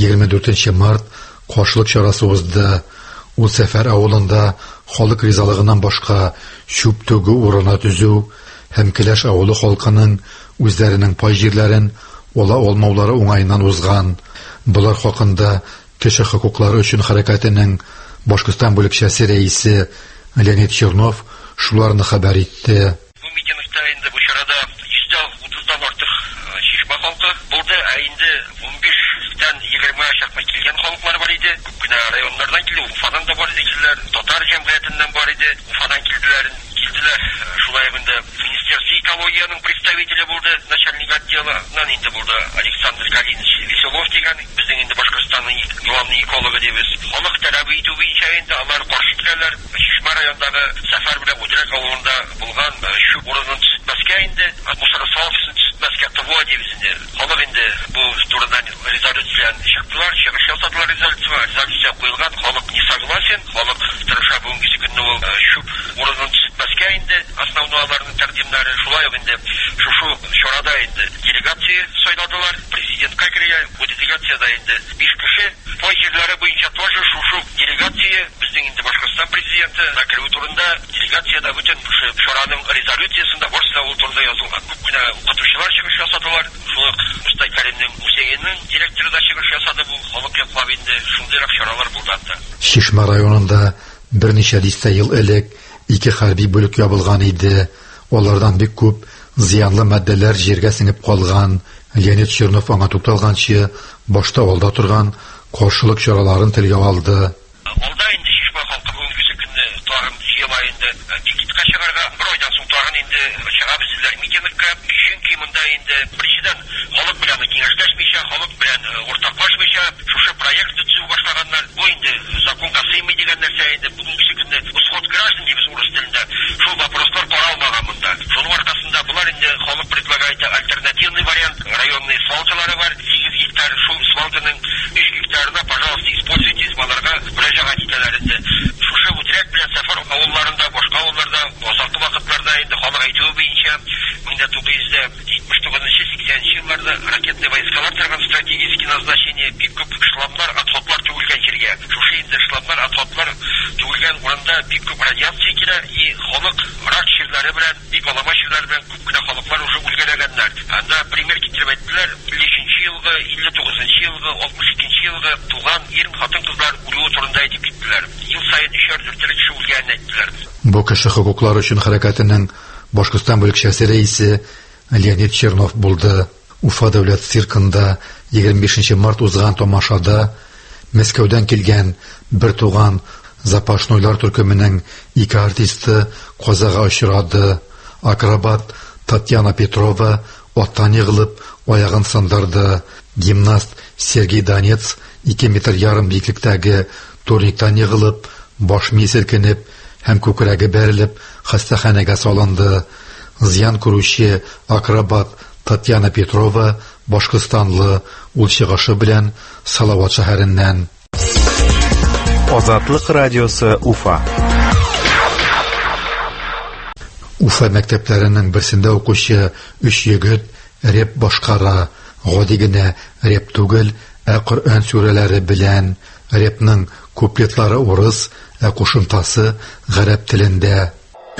24 март каршылык чарасы узды. Ул Сәфәр авылында халык ризалыгыннан башка чүп төгү урыны төзү һәм Келәш авылы халкының үзләренең пай җирләрен ала алмаулары уңайыннан узган. Булар хакында кеше хокуклары өчен хәрәкәтенең Башкортстан бүлекчәсе рәисе Леонид Чернов шуларны хәбәр итте. Бу митингта инде бу чарада 130-дан артык Шишмә халкы булды. Инде 15-тән 20-га чакма килгән халыклар бар иде. Күпкенә районнардан килде. Уфадан да бар иде кешеләр, татар җәмгыятеннән бар иде. Уфадан килделәр. Шулай инде Министерство экологияның представителе булды, начальник отделынан инде булды Александр Калинович Веселов дигән, безнең инде Башкортстанның главный экологы дибез. Халык таләбе итү буенча инде алар каршы киләләр. Шишмә районындагы Сәфәр белән Удрак авылында булган шу урынын төзетмәскә инде, мусор салфысын төзетмәскә тыгу дибез инде. Халык инде бу турыда резолюция чыктылар, чыгыш ясадылар резолюция куелган. Халык не согласен, халык тырыша бүгенге көнне ул шу урынын төзетмәскә инде основныйларның тәкъдимнәре. Шулай инде шу чарада инде делегация сайладылар. Президентка кирә, бу делегацияда инде 5 кеше. Пай җирләре буенча тоже шу делегация безнең инде Башкортстан президенты накыру турында делегациядә бүтән чараның резолюциясендә барысы ул турында язылган. Күпкенә укытучылар чыгыш ясадылар. Шулай Мустай Кәримнең музейының директоры да чыгыш ясады. Бу халык яклап инде шундыйрак чаралар булды анда. Шишмә районында берничә дистә ел элек 2 хәрби бүлек ябылган иде. Алардан бик күп зыянлы матдәләр җиргә сеңеп калган. Леонид Чернов аңа тукталганчы башта алда торган каршылык чараларын телгә алды. Алда инде Шишмә халкы бүгенге көнне тагын җыела инде пикетка чыгарга, бер айдан соң тагын инде чыгабыз сезләр митингка. Чөнки монда инде беренчедән халык белән киңәшләшмичә, халык белән уртаклашмыйча шушы проектны төзү башлаганнар. Бу инде законга сыймый дигән нәрсә инде бүгенге көнне исход граждан дибез урыс телендә. Шул вопрослар каралмаган монда. Шуның аркасында булар инде халык предлагает альтернативный вариант. Районные свалкалары бар, 8 гектар. Шул свалканың 3 гектарына, пожалуйста, используйте, аларга мөрәҗәгать итәләр инде. Шушы Удрак белән Сәфәр авылларында, башка авылларда, азатлы вакытларда инде халык әйтүе буенча 1989-80 елларда ракетный войскалар торган стратегический назначение бик күп шламнар, отходлар түгелгән җиргә. Шушы инде шламнар, отходлар түгелгән урында бик күп радиация килә, и халык рак җирләре белән, бик алама җирләре белән күп кенә халыклар уже үлгәннәр. Анда пример китереп әйттеләр, 53 елгы, 59 елгы, 62 елгы туган ир, хатын-кызлар үлүе турында әйтеп киттеләр. Ел сайын 3-4 кеше үлгәнен әйттеләр. Бу кеше хокуклары өчен хәрәкәтенең Башкортстан бүлекчәсе рәисе Леонид Чернов булды. Уфа дәүләт циркында 25 март узган тамашада Мәскәүдән килгән бер туган Запашнойлар төркеменең 2 артисты казага очрады. Акробат Татьяна Петрова аттан егылып аягын сындырды. Гимнаст Сергей Донец 2,5 метр биеклектәге турниктан егылып, баш ми селкенеп һәм күкрәге бәрелеп хастаханәгә салынды. Зыян күрүче акробат Татьяна Петрова Башкортстанлы, ул чыгышы белән Салават шәһәреннән. Азатлык радиосы Уфа. Уфа мәктәпләренең берсендә укучы 3 егет реп башкара. Гади генә реп түгел, Коръән сүрәләре белән. Репның куплетлары урыс, кушымтасы гарәп телендә.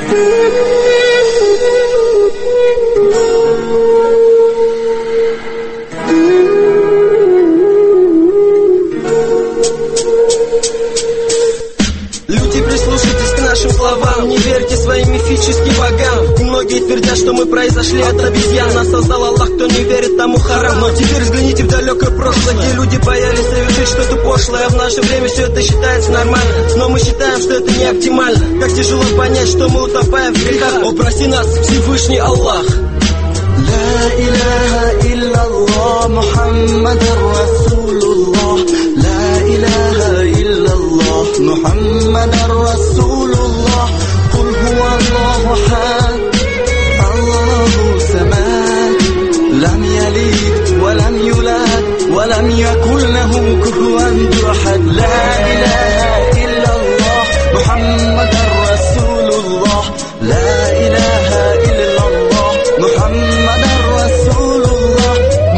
Словам, не верьте своим мифическим богам. Многие твердят, что мы произошли от обезьян. Нас создал Аллах, кто не верит, тому харам. Но теперь взгляните в далекое прошлое, где люди боялись совершить что-то пошлое. А в наше время все это считается нормально. Но мы считаем, что это не оптимально. Как тяжело понять, что мы утопаем в грехах. О, прости нас, Всевышний Аллах. لا إله إلا الله محمد رسول الله لا إله إلا الله محمد رسول الله قل هو الله أحد الله الصمد لم يلد ولم يولد ولم يكن له كفوا أحد لا إله إلا الله محمد رسول الله لا إله إلا الله محمد رسول الله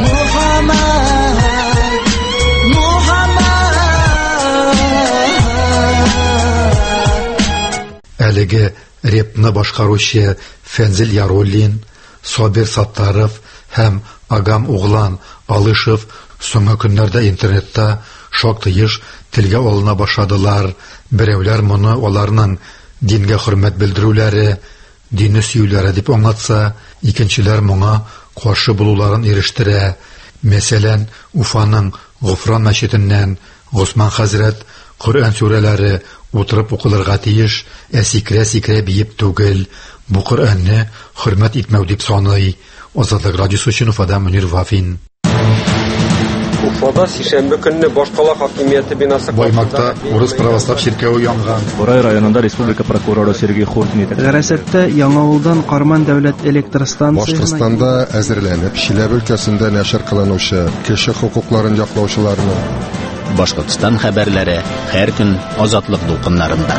Әлеге репны башкаручы Фәнзил Яруллин, Собир Саттаров һәм Агам Углан Алышев соңгы көннәрдә интернетта шактый еш телгә алына башладылар. Берәүләр моны аларның дингә хөрмәт белдерүләре, динне сөйләре дип аңлатса, икенчеләр моңа каршы булуларын ирештерә. Мәсәлән, Уфаның Гуфран мәчетеннән Госман хәзрәт Коръән сүрәләре утырып укылырга тиеш, сикрә биеп түгел. Бу Коръәнне хөрмәт итмәү дип саный. Азатлык радиосы өчен Уфадан Мөнир Вафин. Уфада сишәмбе көнне башкала хакимияте бинасы Баймакта урыс православ чиркәүе янган. Борай районында республика прокуроры Сергей Хуртин итә. Гәрәсәттә Яңавылдан Карман дәүләт электростанциясына Башкортстанда әзерләнеп Чиләбе өлкәсендә нәшер кылынучы кеше хукукларын яклаучыларны Башкортстан хәбәрләре һәр көн Азатлык дулкыннарында.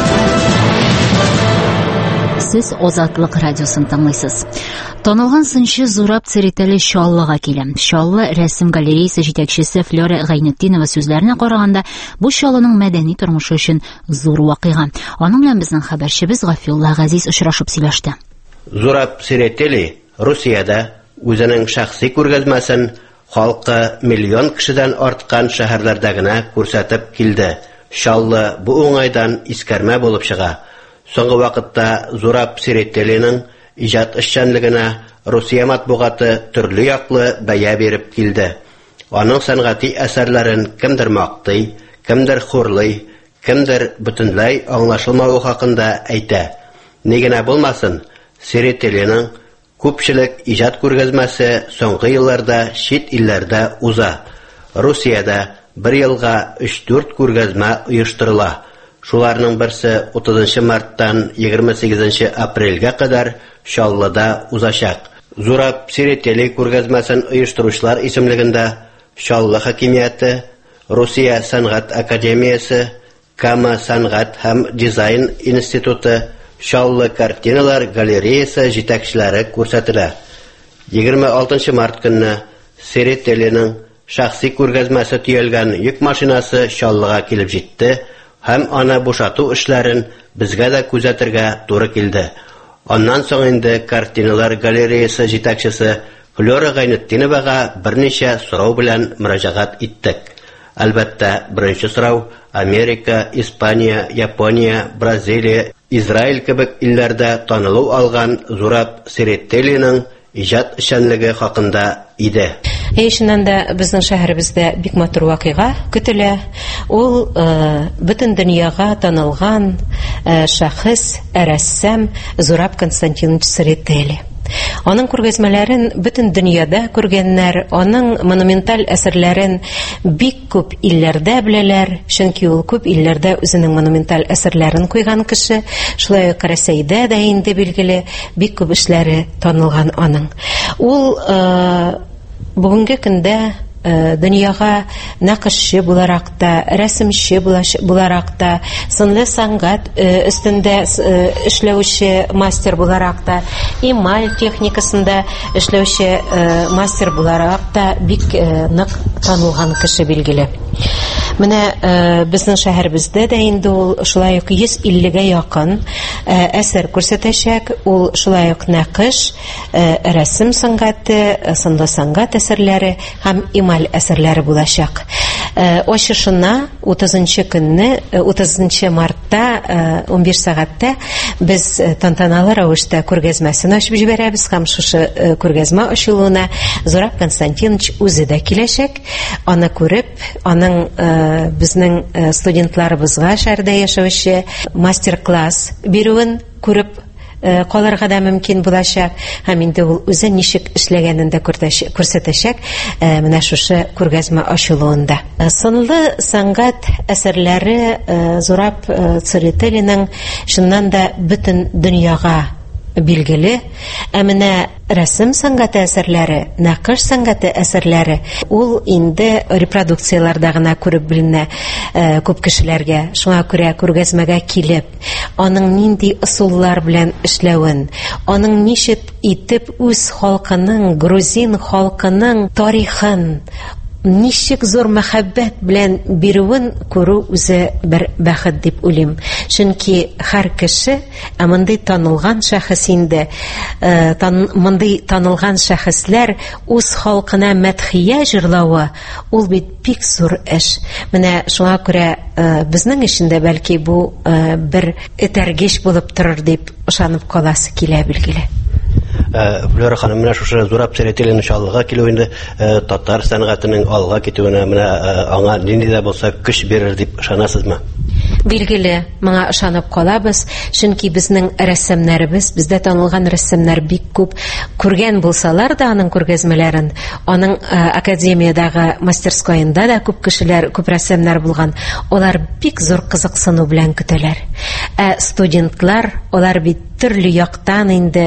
Сез Азатлык радиосын тыңлыйсыз. Танылган сынчы Зураб Церетели Чаллыга килә. Чаллы рәсем галереясы җитәкчесе Флора Гайнетдинова сүзләренә караганда, бу Чаллының мәдәни тормышы өчен зур вакыйга. Аның белән безнең хәбәрчебез Гафилла Газиз очрашып сөйләште. Зураб Церетели Русиядә үзенең шәхси күргәзмәсен халкы миллион кешедән арткан шәһәрләрдә генә күрсәтеп килде. Чаллы бу уңайдан искәрмә булып чыга. Соңгы вакытта Зураб Церетелинең иҗат эшчәнлегенә Русия матбугаты төрле яклы бәя биреп килде. Аның сәнгати әсәрләрен кемдер мактый, кемдер хурлый, кемдер бөтенләй аңлашылмавы хакында әйтә. Нигенә булмасын, Церетелинең күпчелек иҗат күргәзмәсе соңгы елларда чит илләрдә уза. Русиядә бер елга 3-4 күргәзмә оештырыла. Шуларның берсе 30 марттан 28 апрельгә кадәр Чаллыда узачак. Зураб Церетели күргәзмәсен оештыручылар исемлегендә Чаллы хакимияте, Русия сәнгать академиясе, Кама сәнгать һәм дизайн институты, Чаллы картиналар галереясы җитәкчеләре күрсәтелә. 26 март көнне Церетелинең шәхси күргәзмәсе төялгән йөк машинасы Чаллыга килеп җитте һәм аны бушату эшләрен безгә дә күзәтергә туры килде. Аннан соң инде картиналар галереясы җитәкчесе Флора Гайнетдиновага берничә сорау белән мөрәҗәгать иттек. Әлбәттә, беренче сорау Америка, Испания, Япония, Бразилия, Израиль кебек илләрдә танылу алган Зураб Сереттелиның иҗат эшчәнлеге хакында иде. Шуннан да безнең шәһәребездә бик матур вакыйга көтелә. Ул бөтен дөньяга танылган шәхес, рәссам Зураб Константинович Сереттели. Аның күргәзмәләрен бөтен дөньяда күргәннәр, аның монументаль әсәрләрен бик күп илләрдә беләләр, чөнки ул күп илләрдә үзенең монументаль әсәрләрен куйган кеше. Шулай ук Россиядә дә инде билгеле бик күп эшләре танылган аның. Ул бүгенге көндә дөньяга нақышчы буларак та, рәсемче буларак та, сынлы сәнгать өстендә эшләүче мастер буларак та, эмаль техникасында эшләүче мастер буларак та бик нык танылган кеше билгеле. Менә безнең шәһәребездә дә инде ул шулай ук 150-гә якын әсәр күрсәтәчәк. Ул шулай ук нақыш, рәсем сәнгате, сынлы сәнгать әсәрләре һәм эмаль әсәрләре булачак. Ачышына 30 мартта 11 сәгатьтә без тантаналы рәвештә күргәзмәсен ачып җибәрәбез һәм шушы күргәзмә ачылуына Зураб Константинович үзе дә киләчәк. Аны күреп, аның безнең студентларыбызга шәһәрдә яшәүче мастер-класс бирүен күреп калырга да мөмкин булачак. Һәм инде ул үзе ничек эшләгәнен дә күрсәтәчәк менә шушы күргәзмә ачылуында. Сынлы сәнгать әсәрләре Зураб Сереттелиның шуннан да бөтен дөньяга билгеле. Менә рәсем сәнгате әсәрләре, нақыш сәнгате әсәрләре ул инде репродукцияларда гына күреп беленә күп кешеләргә. Шуңа күрә күргәзмәгә килеп, аның нинди ысуллар белән эшләвен, аның ничек итеп үз халкының, грузин халкының тарихын ничек зур мәхәббәт белән бирүен күрү үзе бер бәхет дип уйлыйм. Чөнки һәр кеше мондый танылган шәхес инде, мондый танылган шәхесләр үз халкына мәдхия җырлавы ул бит бик зур эш. Менә шуңа күрә безнең эшендә бәлки бу бер этәргеч булып торыр дип ышанып каласы килә билгеле. Флора ханым, менә шушы Зураб Сереттелиның чаллыга килүендә татар сәнгатенең алга китүенә менә аңа нинди дә булса көч бирер дип ышанасызмы? Билгеле, моңа ышанып калабыз, чөнки безнең рәссамнарыбыз, бездә танылган рәссамнар бик күп. Күргән булсалар да аның күргәзмәләрен, аның академиядагы мастерскойында да күп кешеләр, күп рәссамнар булган. Алар бик зур кызыксыну белән көтәләр. Студентлар, алар бит төрле яктан инде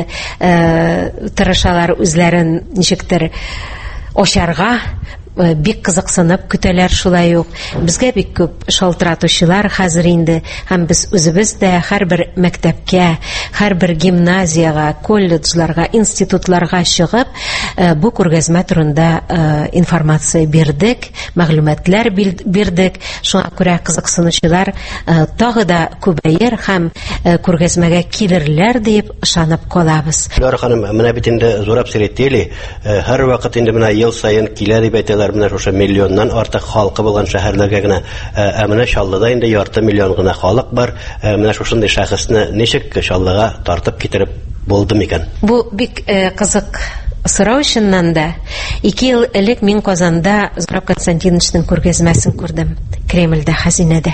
тырышалар үзләрен ничектер ачарга, бик кызыксынып көтәләр. Шулай ук безгә бик күп шалтыратучылар хәзер инде, һәм без үзебез дә һәрбер мәктәпкә, һәрбер гимназияга, колледжларга, институтларга чыгып, бу күргәзмә турында информация бирдек, мәгълүматлар бирдек. Шуңа күрә кызыксынучылар тагы да күбәер һәм күргәзмәгә килерләр дип ышанып калабыз. Флора ханым, менә бит инде Зураб Сереттели һәр вакыт инде менә ел сайын килә дип әйтәләр. Менә шушы миллионнан артык халкы булган шәһәрләргә генә, менә Чаллыда инде ярты миллион гына халык бар. Менә шушындай шәхесне ничек Чаллыга тартып китереп булды микән? Бу бик кызык сорау чыннан да. 2 ел элек мин Казанда Зураб Константиновичның күргәзмәсен күрдем, Кремльдә, хәзинәдә.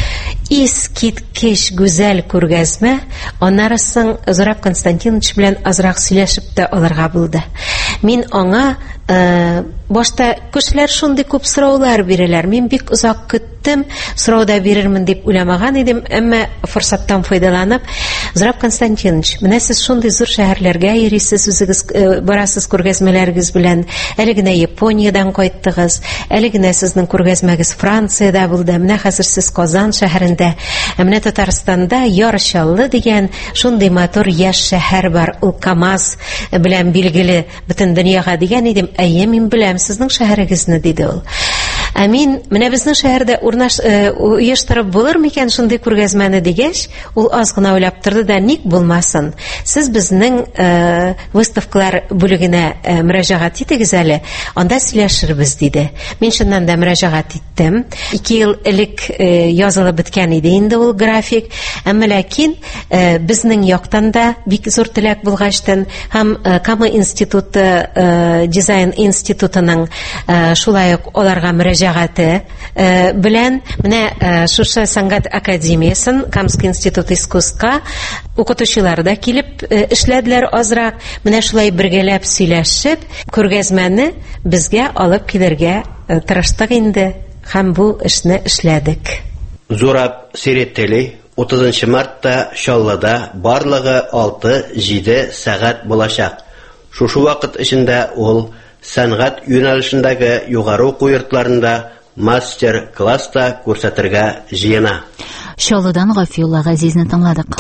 Искиткеч гүзәл күргәзмә. Аннары соң Зураб Константинович белән азрак сөйләшеп тә алырга булды. Мин аңа башта кешеләр шундый күп сораулар бирәләр. Мин бик узак көттем, сорауда бирермен дип уйламаган идем, әмма форсаттан файдаланып, Зураб Константинович, менә сез шундый зур шәһәрләргә йөрисез, үзегез барасыз күргәзмәләрегез белән, әле генә Япониядән кайттыгыз, әле генә сезнең күргәзмәгез Франциядә булды, менә хәзер сез Казан шәһәрендә, менә Татарстанда Ярчаллы дигән шундый матур яшь шәһәр бар, ул КамАЗ белән билгеле бөтен дөньяга дигән идем. Әйе, мин беләм сезнең шәһәрегезне, диде ул. Мин менә безнең шәһәрдә оештырып булыр микән шундый күргәзмәне дигәч, ул аз гына уйлап торды да, ник булмасын? Сез безнең выставкалар бүлегенә мөрәҗәгать итегез әле, анда сөйләшербез диде. Мин шуннан да мөрәҗәгать иттем. 2 ел элек язылып беткән иде инде ул график, әмма ләкин безнең яктан да бик зур теләк булгачтан һәм Кама институты, дизайн институтының шулай ук аларга мөрәҗәгате белән менә шушы сәнгать академиясын, Камский институт искусства укытучылар да килеп эшләделәр азрак. Менә шулай бергәләп сөйләшеп, күргәзмәне безгә алып килергә тырыштык инде һәм бу эшне эшләдек. Зураб Сиреттели 30 мартта Шаллада барлыгы 6-7 сәгать булачак. Шушы вакыт эчендә ул сәнгать юнәлешендәге югары уку йортларында мастер-класста күрсәтергә җыена. Шалладан Гафиулла Газизны тыңладык.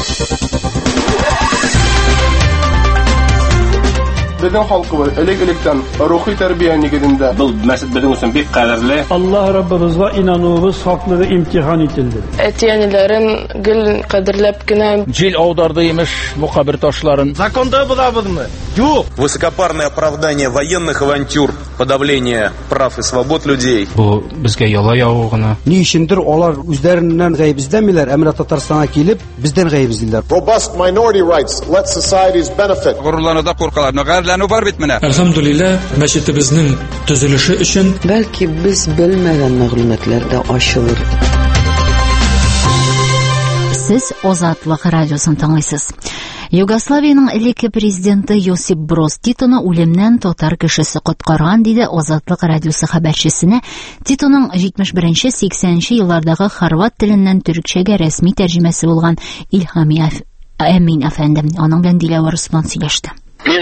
Безнең халкыбыз элек-электән рухи тәрбия нигезендә. Бу мәсҗид безнең өчен бик кадерле. Аллаһ Раббыбызга инануыбыз хаклыгы имтихан ителде. Әтиәниләрен гел кадерләп кенә Җил аударды имеш бу кабер ташларын. Законда булабызмы? Юк. Высокопарное оправдание военных авантюр, подавление прав и свобод людей. Бу безгә яла яву гына. Ни өчендер алар үзләреннән гаеп эзләмиләр, әмма Татарстанга килеп бездән гаеп эзлиләр. Robust minority rights let societies benefit. Горурлануда куркалар, бар бит менә. Әлхәмдулилlah, мәчетебезнең төзелеше өчен бәлки без белмәгән мәгълүматлар да ачылыр. Сез Азатлык радиосын тыңлыйсыз. Югославиянең элекке президенты Йосип Broz Titoны үлемнән татар кешесе коткарган диде Азатлык радиосы хәбәрчесенә. Титоның 71-80 еллардагы хорват теленнән төрекчәгә рәсми тәрҗемәсе булган Илхами Әмин әфәнде. Аның белән Диләвар Усман сөйләште.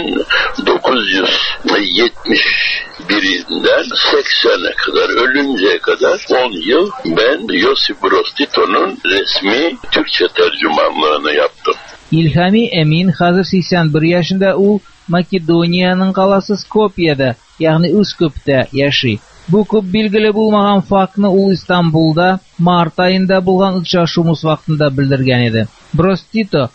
1971'den 80'e kadar, ölünceye kadar 10 yıl ben Josip Broz Tito'nun resmi Türkçe tercümanlığını yaptım. İlhami Emin hazır 81 yaşında ул Makedoniyaның қаласы Skopje'de, yani Üsküp'te yaşый. Bu күп билгеле булмаган фактны ул Истанбулда март ayında булган очрашуыбыз вакытында белдергән иде. Broz Tito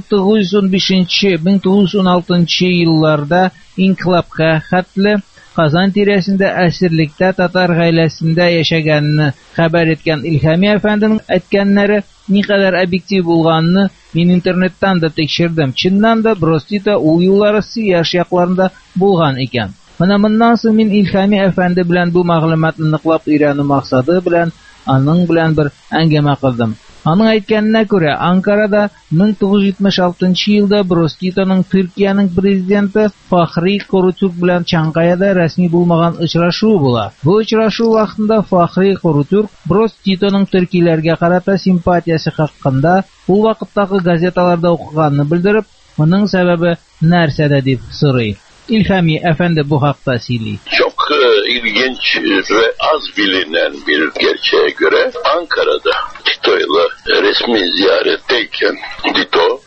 1915-1916 елларда инкилабка хәтле Казан тирәсендә әсирлектә татар гаиләсендә яшәгәнне хәбәр иткән Илхами әфәнденең әйткәннәре никадәр объектив булганны мин интернеттан да тикшердем. Чыннан да Broz Tito ул еллары яшь якларында булган икән. Менә моннан соң мин Илхами әфәнде белән бу мәгълүматны ныклап өйрәнү максаты белән аның белән бер әңгәмә кылдым. Аның әйткәненә күрә, Анкарада 1976 елда Broz Titoның Төркиянең президенты Фахри Корутюк белән Чанкаяда рәсми булмаган очрашуы була. Бу очрашу вакытында Фахри Корутюк Broz Titoның төркиләргә карата симпатиясе хакында ул вакыттагы газеталарда укыганны белдереп, моның сәбәбе нәрсәдә дип сорый. İlhami Efendi bu hakta söylüyor. Çok ilginç ve az bilinen bir gerçeğe göre Ankara'da Tito'yla resmi ziyaretteyken Tito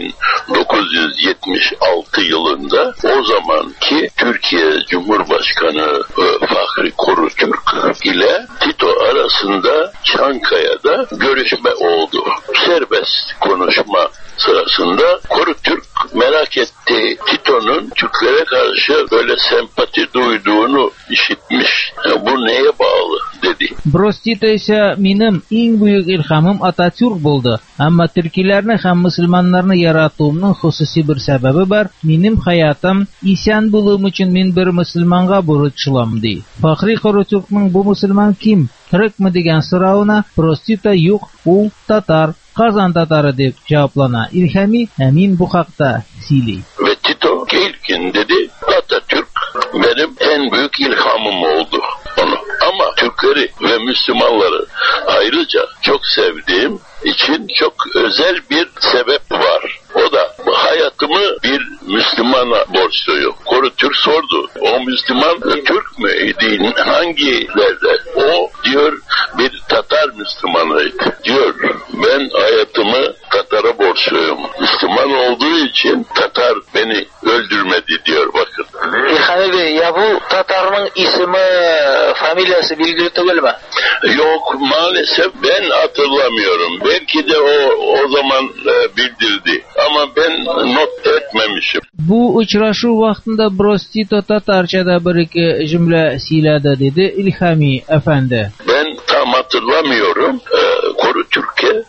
1976 yılında o zamanki Türkiye Cumhurbaşkanı Fahri Korutürk ile Tito arasında Çankaya'da görüşme oldu. Serbest konuşma sırasında Korutürk merak etti. Tito'nun Türklere karşı böyle sempati duyduğunu işitmiş. Bu neye bağlı dedi. Broz Tito ise benim en büyük ilhamım Atatürk buldu. Ama Türkilerni hem Müslümanlarni yaratığımның hususi bir sebebi var. Benim hayatım isen bulum için men bir Müslümanga borçluyum di. Fahri Korutürk'ның bu Müslüman kim? Türk mü degan so'rovuna Broz Tito yo'q, u Tatar, Kazan Tatarı deb javoblana. İlhami Emin bu haqda söylüyor. Ve Tito ilkin dedi, Atatürk benim en büyük ilhamım oldu onu. Ama Türkleri ve Müslümanları ayrıca çok sevdiğim için çok özel bir sebep var. O da hayatımı bir Müslümana borçluyum. Korutürk sordu. O Müslüman Türk müydü? Hangilerde? O diyor bir Tatar Müslümanıydı. Diyor ben hayatımı Tatar'a borçluyum. Müslüman olduğu için Tatar beni öldürmedi diyor bakın. İlhami Bey, ya bu Tatar'ın ismi, familyası olması bilgili değil mi? Yok, maalesef ben hatırlamıyorum. Belki de o zaman bildirdi ama ben not etmemişim. Bu uchrashuv vaqtida Brostito tatarchada bir iki cümle siyladi dedi İlhami Efendi. Ben tam hatırlamıyorum. Koru Türkiye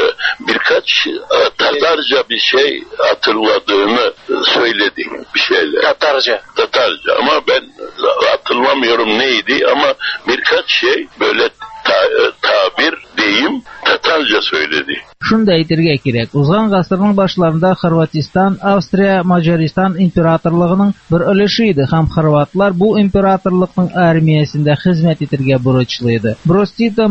birkaç Tatarca bir şey hatırladığını söyledi, bir şeyler. Tatarca ama ben hatırlamıyorum neydi ama birkaç şey böyle tabir, deyim Tatarca söyledi. Shunday aytirga kerak. Uzgan asrning boshlarida Xorvatiston, Avstriya, Macariston imperatorligining bir ulushi edi. Ham xorvatlar bu imperatorlikning armiyasida xizmat etirga burchli edi. Brostito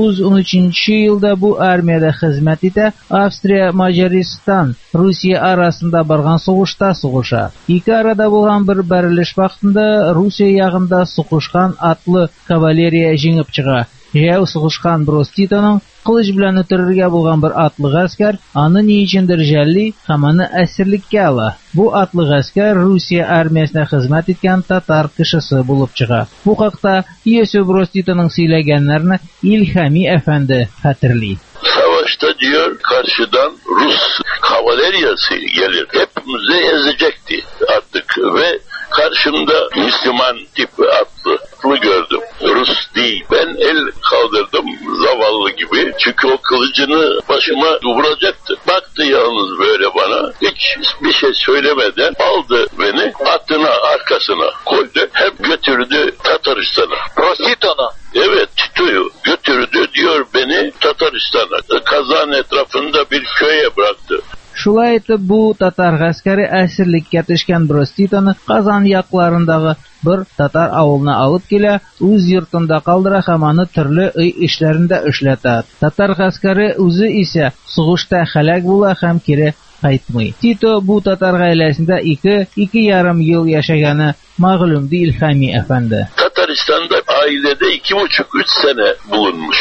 1913-yilda bu armiyada xizmat etdi. Avstriya, Macariston, Rusiya arasida bo'lgan sug'ushda sug'usha. Ikki arada bo'lgan bir barilish vaqtida Rusiya yag'inda sug'ushgan atli kavaleriya jengib chiqa. Jao sug'ushgan Brostitoning qilich bilan o'tirishga bo'lgan bir atli askar ani nechundir jalli hamani asirlikka ola. Bu atli askar Rusiya armiyasida xizmat etgan tatar kishisi bo'lib chiqa. Bu haqda Yosif Brostitoning siylaganlarini İlhami Efendi xatirli. Savaşta diyor karşıdan Rus kavaleriyası gelir. Hepimizi ezecekti artık ve karşımda Müslüman tipi atlı gördüm. Rus değil. Ben el kaldırdım zavallı gibi. Çünkü o kılıcını başıma vuracaktı. Baktı yalnız böyle bana. Hiçbir şey söylemeden aldı beni atına arkasına koydu. Hep götürdü Tataristan'a. Prostito'nu. Evet, Tito'yu götürdü diyor beni Tataristan'a. Kazan etrafında bir köye bıraktı. Shulay etib bu tatar askari asirlikka tushgan Brostitoni Qozon yaqinlaridagi bir tatar avuluna olib kela, o'z yurtida qoldira hamani turli uy ishlarida ishlatadi. Tatar askari o'zi esa sug'ushda halak bo'la ham keri qaytmaydi. Tito bu tatar oilasida 2,5 yil yashagani ma'lum değil İlhami Efendi. Tataristan'da ailede 2,5-3 sene bulunmuş.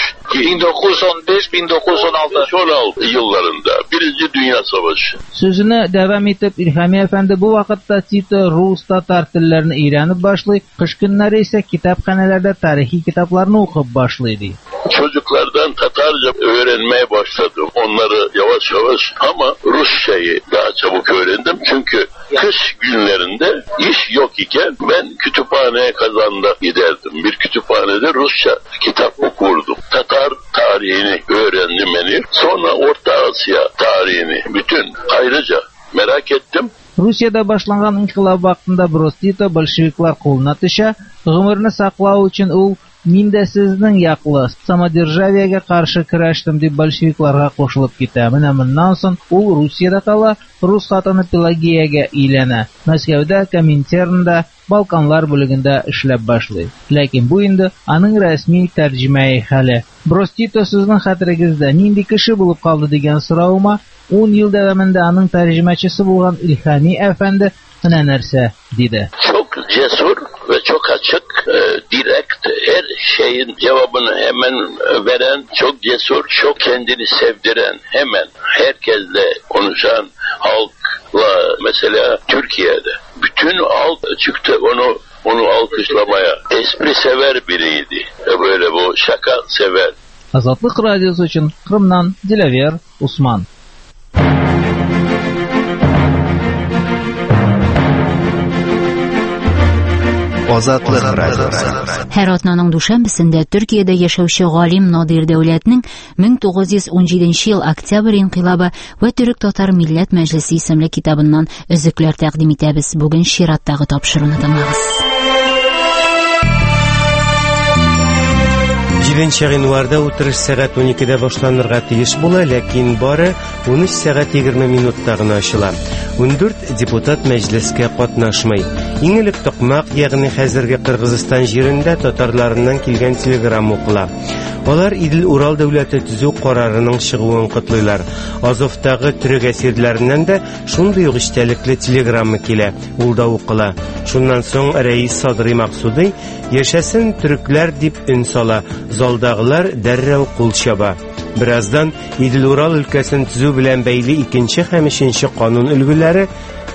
1915-1916 yıllarında Birinci Dünya Savaşı. Sözünü devam etib İlhami Efendi bu vaqtda Tito Rus tatar tillerini öğrenib başlayıb, qish kunlari ise kitapxonalarda tarixiy kitaplarını o'qib başlaydı. Çocuklardan Tatarca öğrenmeye başladım. Onları yavaş yavaş ama Rusçayı daha çabuk öğrendim. Çünkü kış günlerinde iş yok iken ben kütüphaneye Kazan'da giderdim. Bir kütüphanede Rusça kitap okurdum. Tatar tarihini öğrendim beni. Sonra Orta Asya tarihini bütün ayrıca merak ettim. Rusiyada boshlangan inqilob vaqtida Brostito bolsheviklar qo'lina tusha, umrini saqlash uchun u Mindasizning yaqli Samoderjaviyaga qarshi kurashdim deb bolsheviklarga qo'shilib ketadi. Mana bundan so'ng u Rusiyada qola, rus xotini Pelagiyaga uylana. Moskvada Kominternda Balkanlar bo'ligida ishlab boshlaydi. Lekin bu endi uning rasmiy tarjimai hali. Brostito sizning xatirigizda nindi kishi bo'lib qoldi degan so'rovma 10 yil davomida uning tarjimachisi bo'lgan İlhami Efendi mana narsa dedi. Çok cesur ve çok açık, direkt, her şeyin cevabını hemen veren, çok cesur, çok kendini sevdiren, hemen herkesle konuşan halkla, mesela Türkiye'de bütün halk çıktı onu alkışlamaya. Espri sever biriydi. Böyle bu şaka sever. Azatlık Radyosu için Kırım'dan Dilaver Usman. Ozodlik radiosi. Heratnaning dushanbasida Turkiyada yashovchi g'olim Nodir Davlatning 1917-yil oktyabr inqilobi va Turk-Tatar Millat Majlisi ismli kitobidan uzuklar taqdim etamiz. Bugun Shiratdagi topshiriqni tinglaymiz. 7 yanvarda o'tirish soat 12 da boshlanirga tiyиш bo'la, lekin bari 13 soat 20 minutda g'ina ochila. 14 deputat majlisga qatnashmay. Ingilib toqmaq, ya'ni hozirgi Qirg'iziston yerida tatarlardan kelgan telegram o'qila. Ular İdil Ural davlati tuzuq qarorining chiquvini qutlaylar. Azovdagi turk asirlaridan da shunday ishtalikli telegramma kela, ulda o'qila. Shundan so'ng rais Sadri Maqsudiy yashasın turklar deb insala, zaldagilar darrov qo'l shaba. Birazdan İdil Ural ülkəsinin tuzu bilan bəyli 2-ci, 5-ci qonun ülgülləri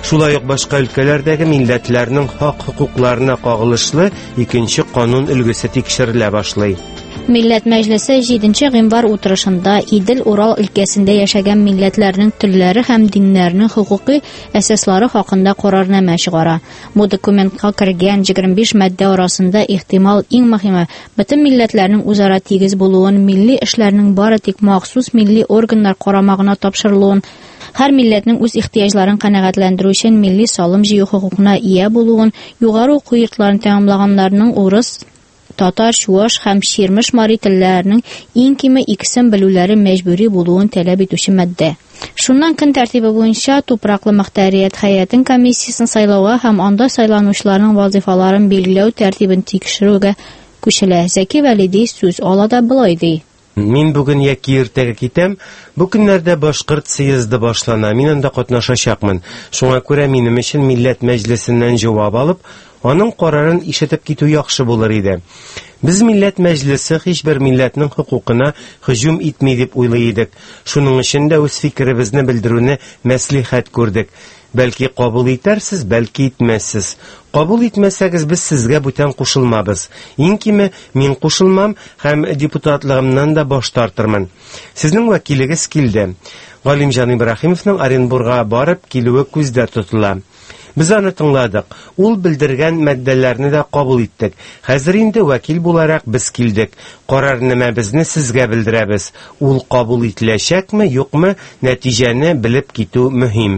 Шулай ук башка өлкәләрдәге милләтләрнең хак-хукукларына кагылышлы икенче канун өлгесе тикшерелә башлый. Милләт мәҗлесе 7 гыйнвар утырышында Идел Урал өлкәсендә яшәгән милләтләрнең телләре һәм диннәрнең хукукый әсаслары хакында карарнамә чыгара. Бу документка кергән 25 мадда арасында ихтимал иң мөһиме бөтен милләтләрнең үзара тигез булуын, милли эшләрнең бары тик махсус милли органнар карамагына тапшырылуын, һәр милләтнең үз ихтыяҗларын канәгатьләндерү өчен милли салым җыю хукукына ия булуын, югары уку йортларын тәмамлаганнарның урыс, татар, чуаш һәм чирмеш мари телләренең иң киме икесен белүләре мәҗбүри булуын таләп итүче мадда. Шуннан көн тәртибе буенча Тупраклы мөхтәрият һәйәтен комиссиясын сайлауга һәм анда сайланучыларның вазифаларын билгеләү тәртибен тикшерүгә күчелә. Зәки Вәлиди сүз алада булай ди. Мин бүген яки иртәгә китәм. Бу көннәрдә башкорт съезды башлана. Мин анда катнашачакмын. Шуңа күрә минем өчен милләт мәҗлесеннән җавап алып, аның карарын ишетеп китү яхшы булыр иде. Без милләт мәҗлесе һичбер милләтнең хукукына һөҗүм итми дип уйлый идек. Шуның өчен дә үз фикеребезне белдерүне мәслихәт күрдек. Бәлки кабул итәрсез, бәлки итмәссез. Кабул итмәсәгез, без сезгә бүтән кушылмабыз. Иң киме мин кушылмам һәм депутатлыгымнан да баш тартырмын. Сезнең вәкилегез килде. Галимҗан Ибраһимовның Оренбургга барып килүе күздә тотыла. Без аны тыңладык. Ул белдергән маддәләрне дә кабул иттек. Хәзер инде вәкил буларак без килдек. Карар нәмәбезне сезгә белдерәбез. Ул кабул ителәчәкме, юкмы, нәтиҗәне белеп китү мөһим.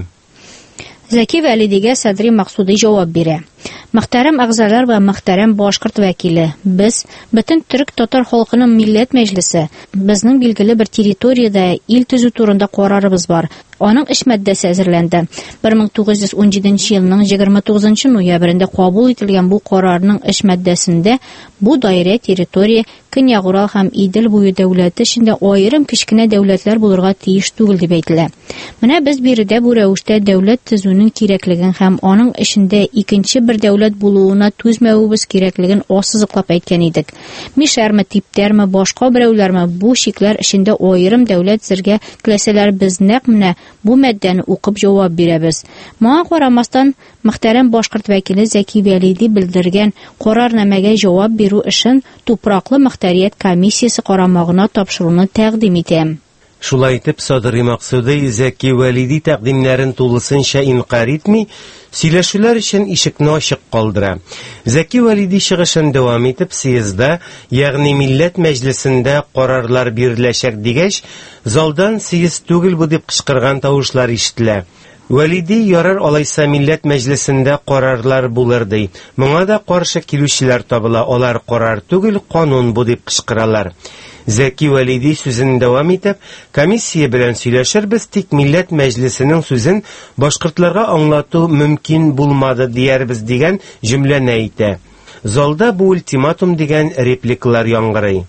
Зәки Вәлидигә Садри Максуди җавап бирә. Мөхтәрәм әгъзалар ва мөхтәрәм башкорт вәкиле, без бөтен төрек татар халкының милләт мәҗлесе, безнең билгеле бер территориядә ил төзү турында карарыбыз бар. Аның эш маддәсе әзерләнде. 1917 елның 29 ноябрендә кабул ителгән бу карарның эш маддәсендә бу даирә территория Көньяк Урал һәм Идел буе дәүләте эчендә аерым кечкенә дәүләтләр булырга тиеш түгел дип әйтелә. Менә без биредә бу рәвештә дәүләт төзүнең кирәклеген һәм аның эчендә икенче бер дәүләт булуына түзмәвебез кирәклеген ассызыклап әйткән идек. Мишәрме, типтәрме, башка берәүләрме бу шикләр эчендә аерым дәүләт зергә теләсәләр без нәкъ менә бу мәддәне укып җавап бирәбез. Моңа карамастан мөхтәрәм башкорт вәкиле Зәки Вәлиди белдергән карарнамәгә җавап бирү эшен Тупраклы мөхтәрият комиссиясе карамагына тапшыруны тәкъдим итәм. Шулай итеп, Садри Максуди Зәки Вәлиди тәкъдимнәрен тулысынча инкар итми, сөйләшүләр өчен ишекне ачык калдыра. Зәки Вәлиди чыгышын дәвам итеп, съездда, ягъни милләт мәҗлесендә карарлар биреләчәк дигәч, залдан съезд түгел бу дип кычкырган тавышлар ишетелә. Вәлиди ярар алайса милләт мәҗлесендә карарлар булыр ди. Моңа да каршы килүчеләр табыла, алар карар түгел, канун бу дип кычкыралар. Зәки Вәлиди сүзен дәвам итеп, комиссия белән сөйләшербез, тик милләт мәҗлесенең сүзен башкортларга аңлату мөмкин булмады диярбез дигән җөмләне әйтә. Залда бу ультиматум дигән репликалар яңгырый.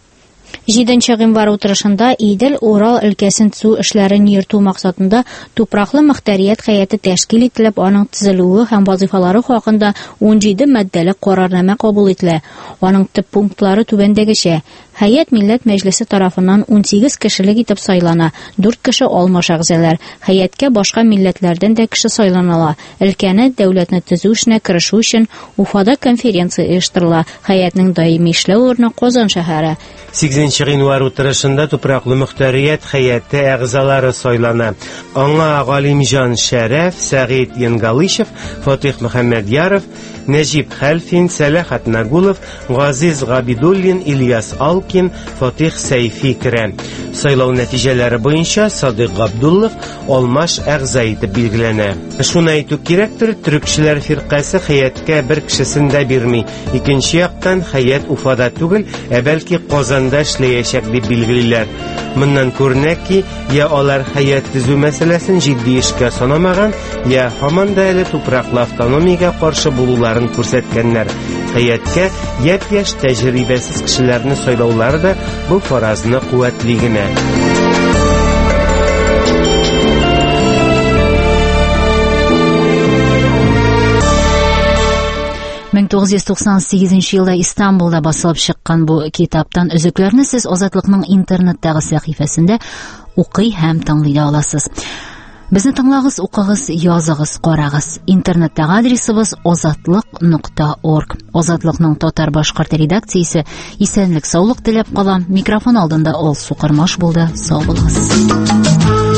7 гыйнвар утырышында Идел Урал өлкәсен төзү эшләрен йөртү максатында Тупраклы мөхтәрият һәйәте тәшкил ителеп, аның төзелүе һәм вазифалары хакында 17 маддәле карарнамә кабул ителә. Аның төп пунктлары түбәндәгечә: Һәйәт милләт мәҗлесе тарафыннан 18 кешелек итеп сайлана, 4 кеше алмаш әгъзалар. Һәйәткә башка милләтләрдән дә кеше сайланала. Өлкәне дәүләтне төзү эшенә керешү өчен Уфада конференция оештырыла. Һәйәтнең даими эшләү урыны Казан шәһәре. 8 гыйнвар утырышында Тупраклы мөхтәрият һәйәте әгъзалары сайлана. Аңа Галимҗан Шәрәф, Сәгыйд Янгалышев, Фатих Мөхәммәдьяров, Нәҗип Хәлфин, Сәләхәт Нагулов, Газиз Габидуллин, Ильяс Алкин, Фатих Сәйфи керә. Сайлау нәтиҗәләре буенча Садыйк Габдуллов алмаш әгъза итеп билгеләнә. Шуны әйтү кирәктер, төрекчеләр фиркасы һәйәткә бер кешесен дә бирми. Икенче яктан һәйәт Уфада түгел, бәлки Казанда эшләячәк дип билгелиләр. Моннан күренә ки, я алар һәйәт төзү мәсьәләсен җитди эшкә санамаган, я һаман да әле Тупраклы автономиягә каршы булуларын күрсәткәннәр. Һәйәткә япь-яшь тәҗрибәсез кешеләрне сайлаулары да бу фаразны куәтли генә. 1998 елда Истанбулда басылып чыккан бу китаптан өзекләрне сез Азатлыкның интернеттагы сәхифәсендә укый һәм тыңлый аласыз. Безне тыңлагыз, укыгыз, языгыз, карагыз. Интернеттагы адресыбыз озатлык.org. Озатлыкның татар-башкорт редакциясе исәнлек, саулык теләп кала. Микрофон алдында Алсу Кырмаш булды. Сау булыгыз.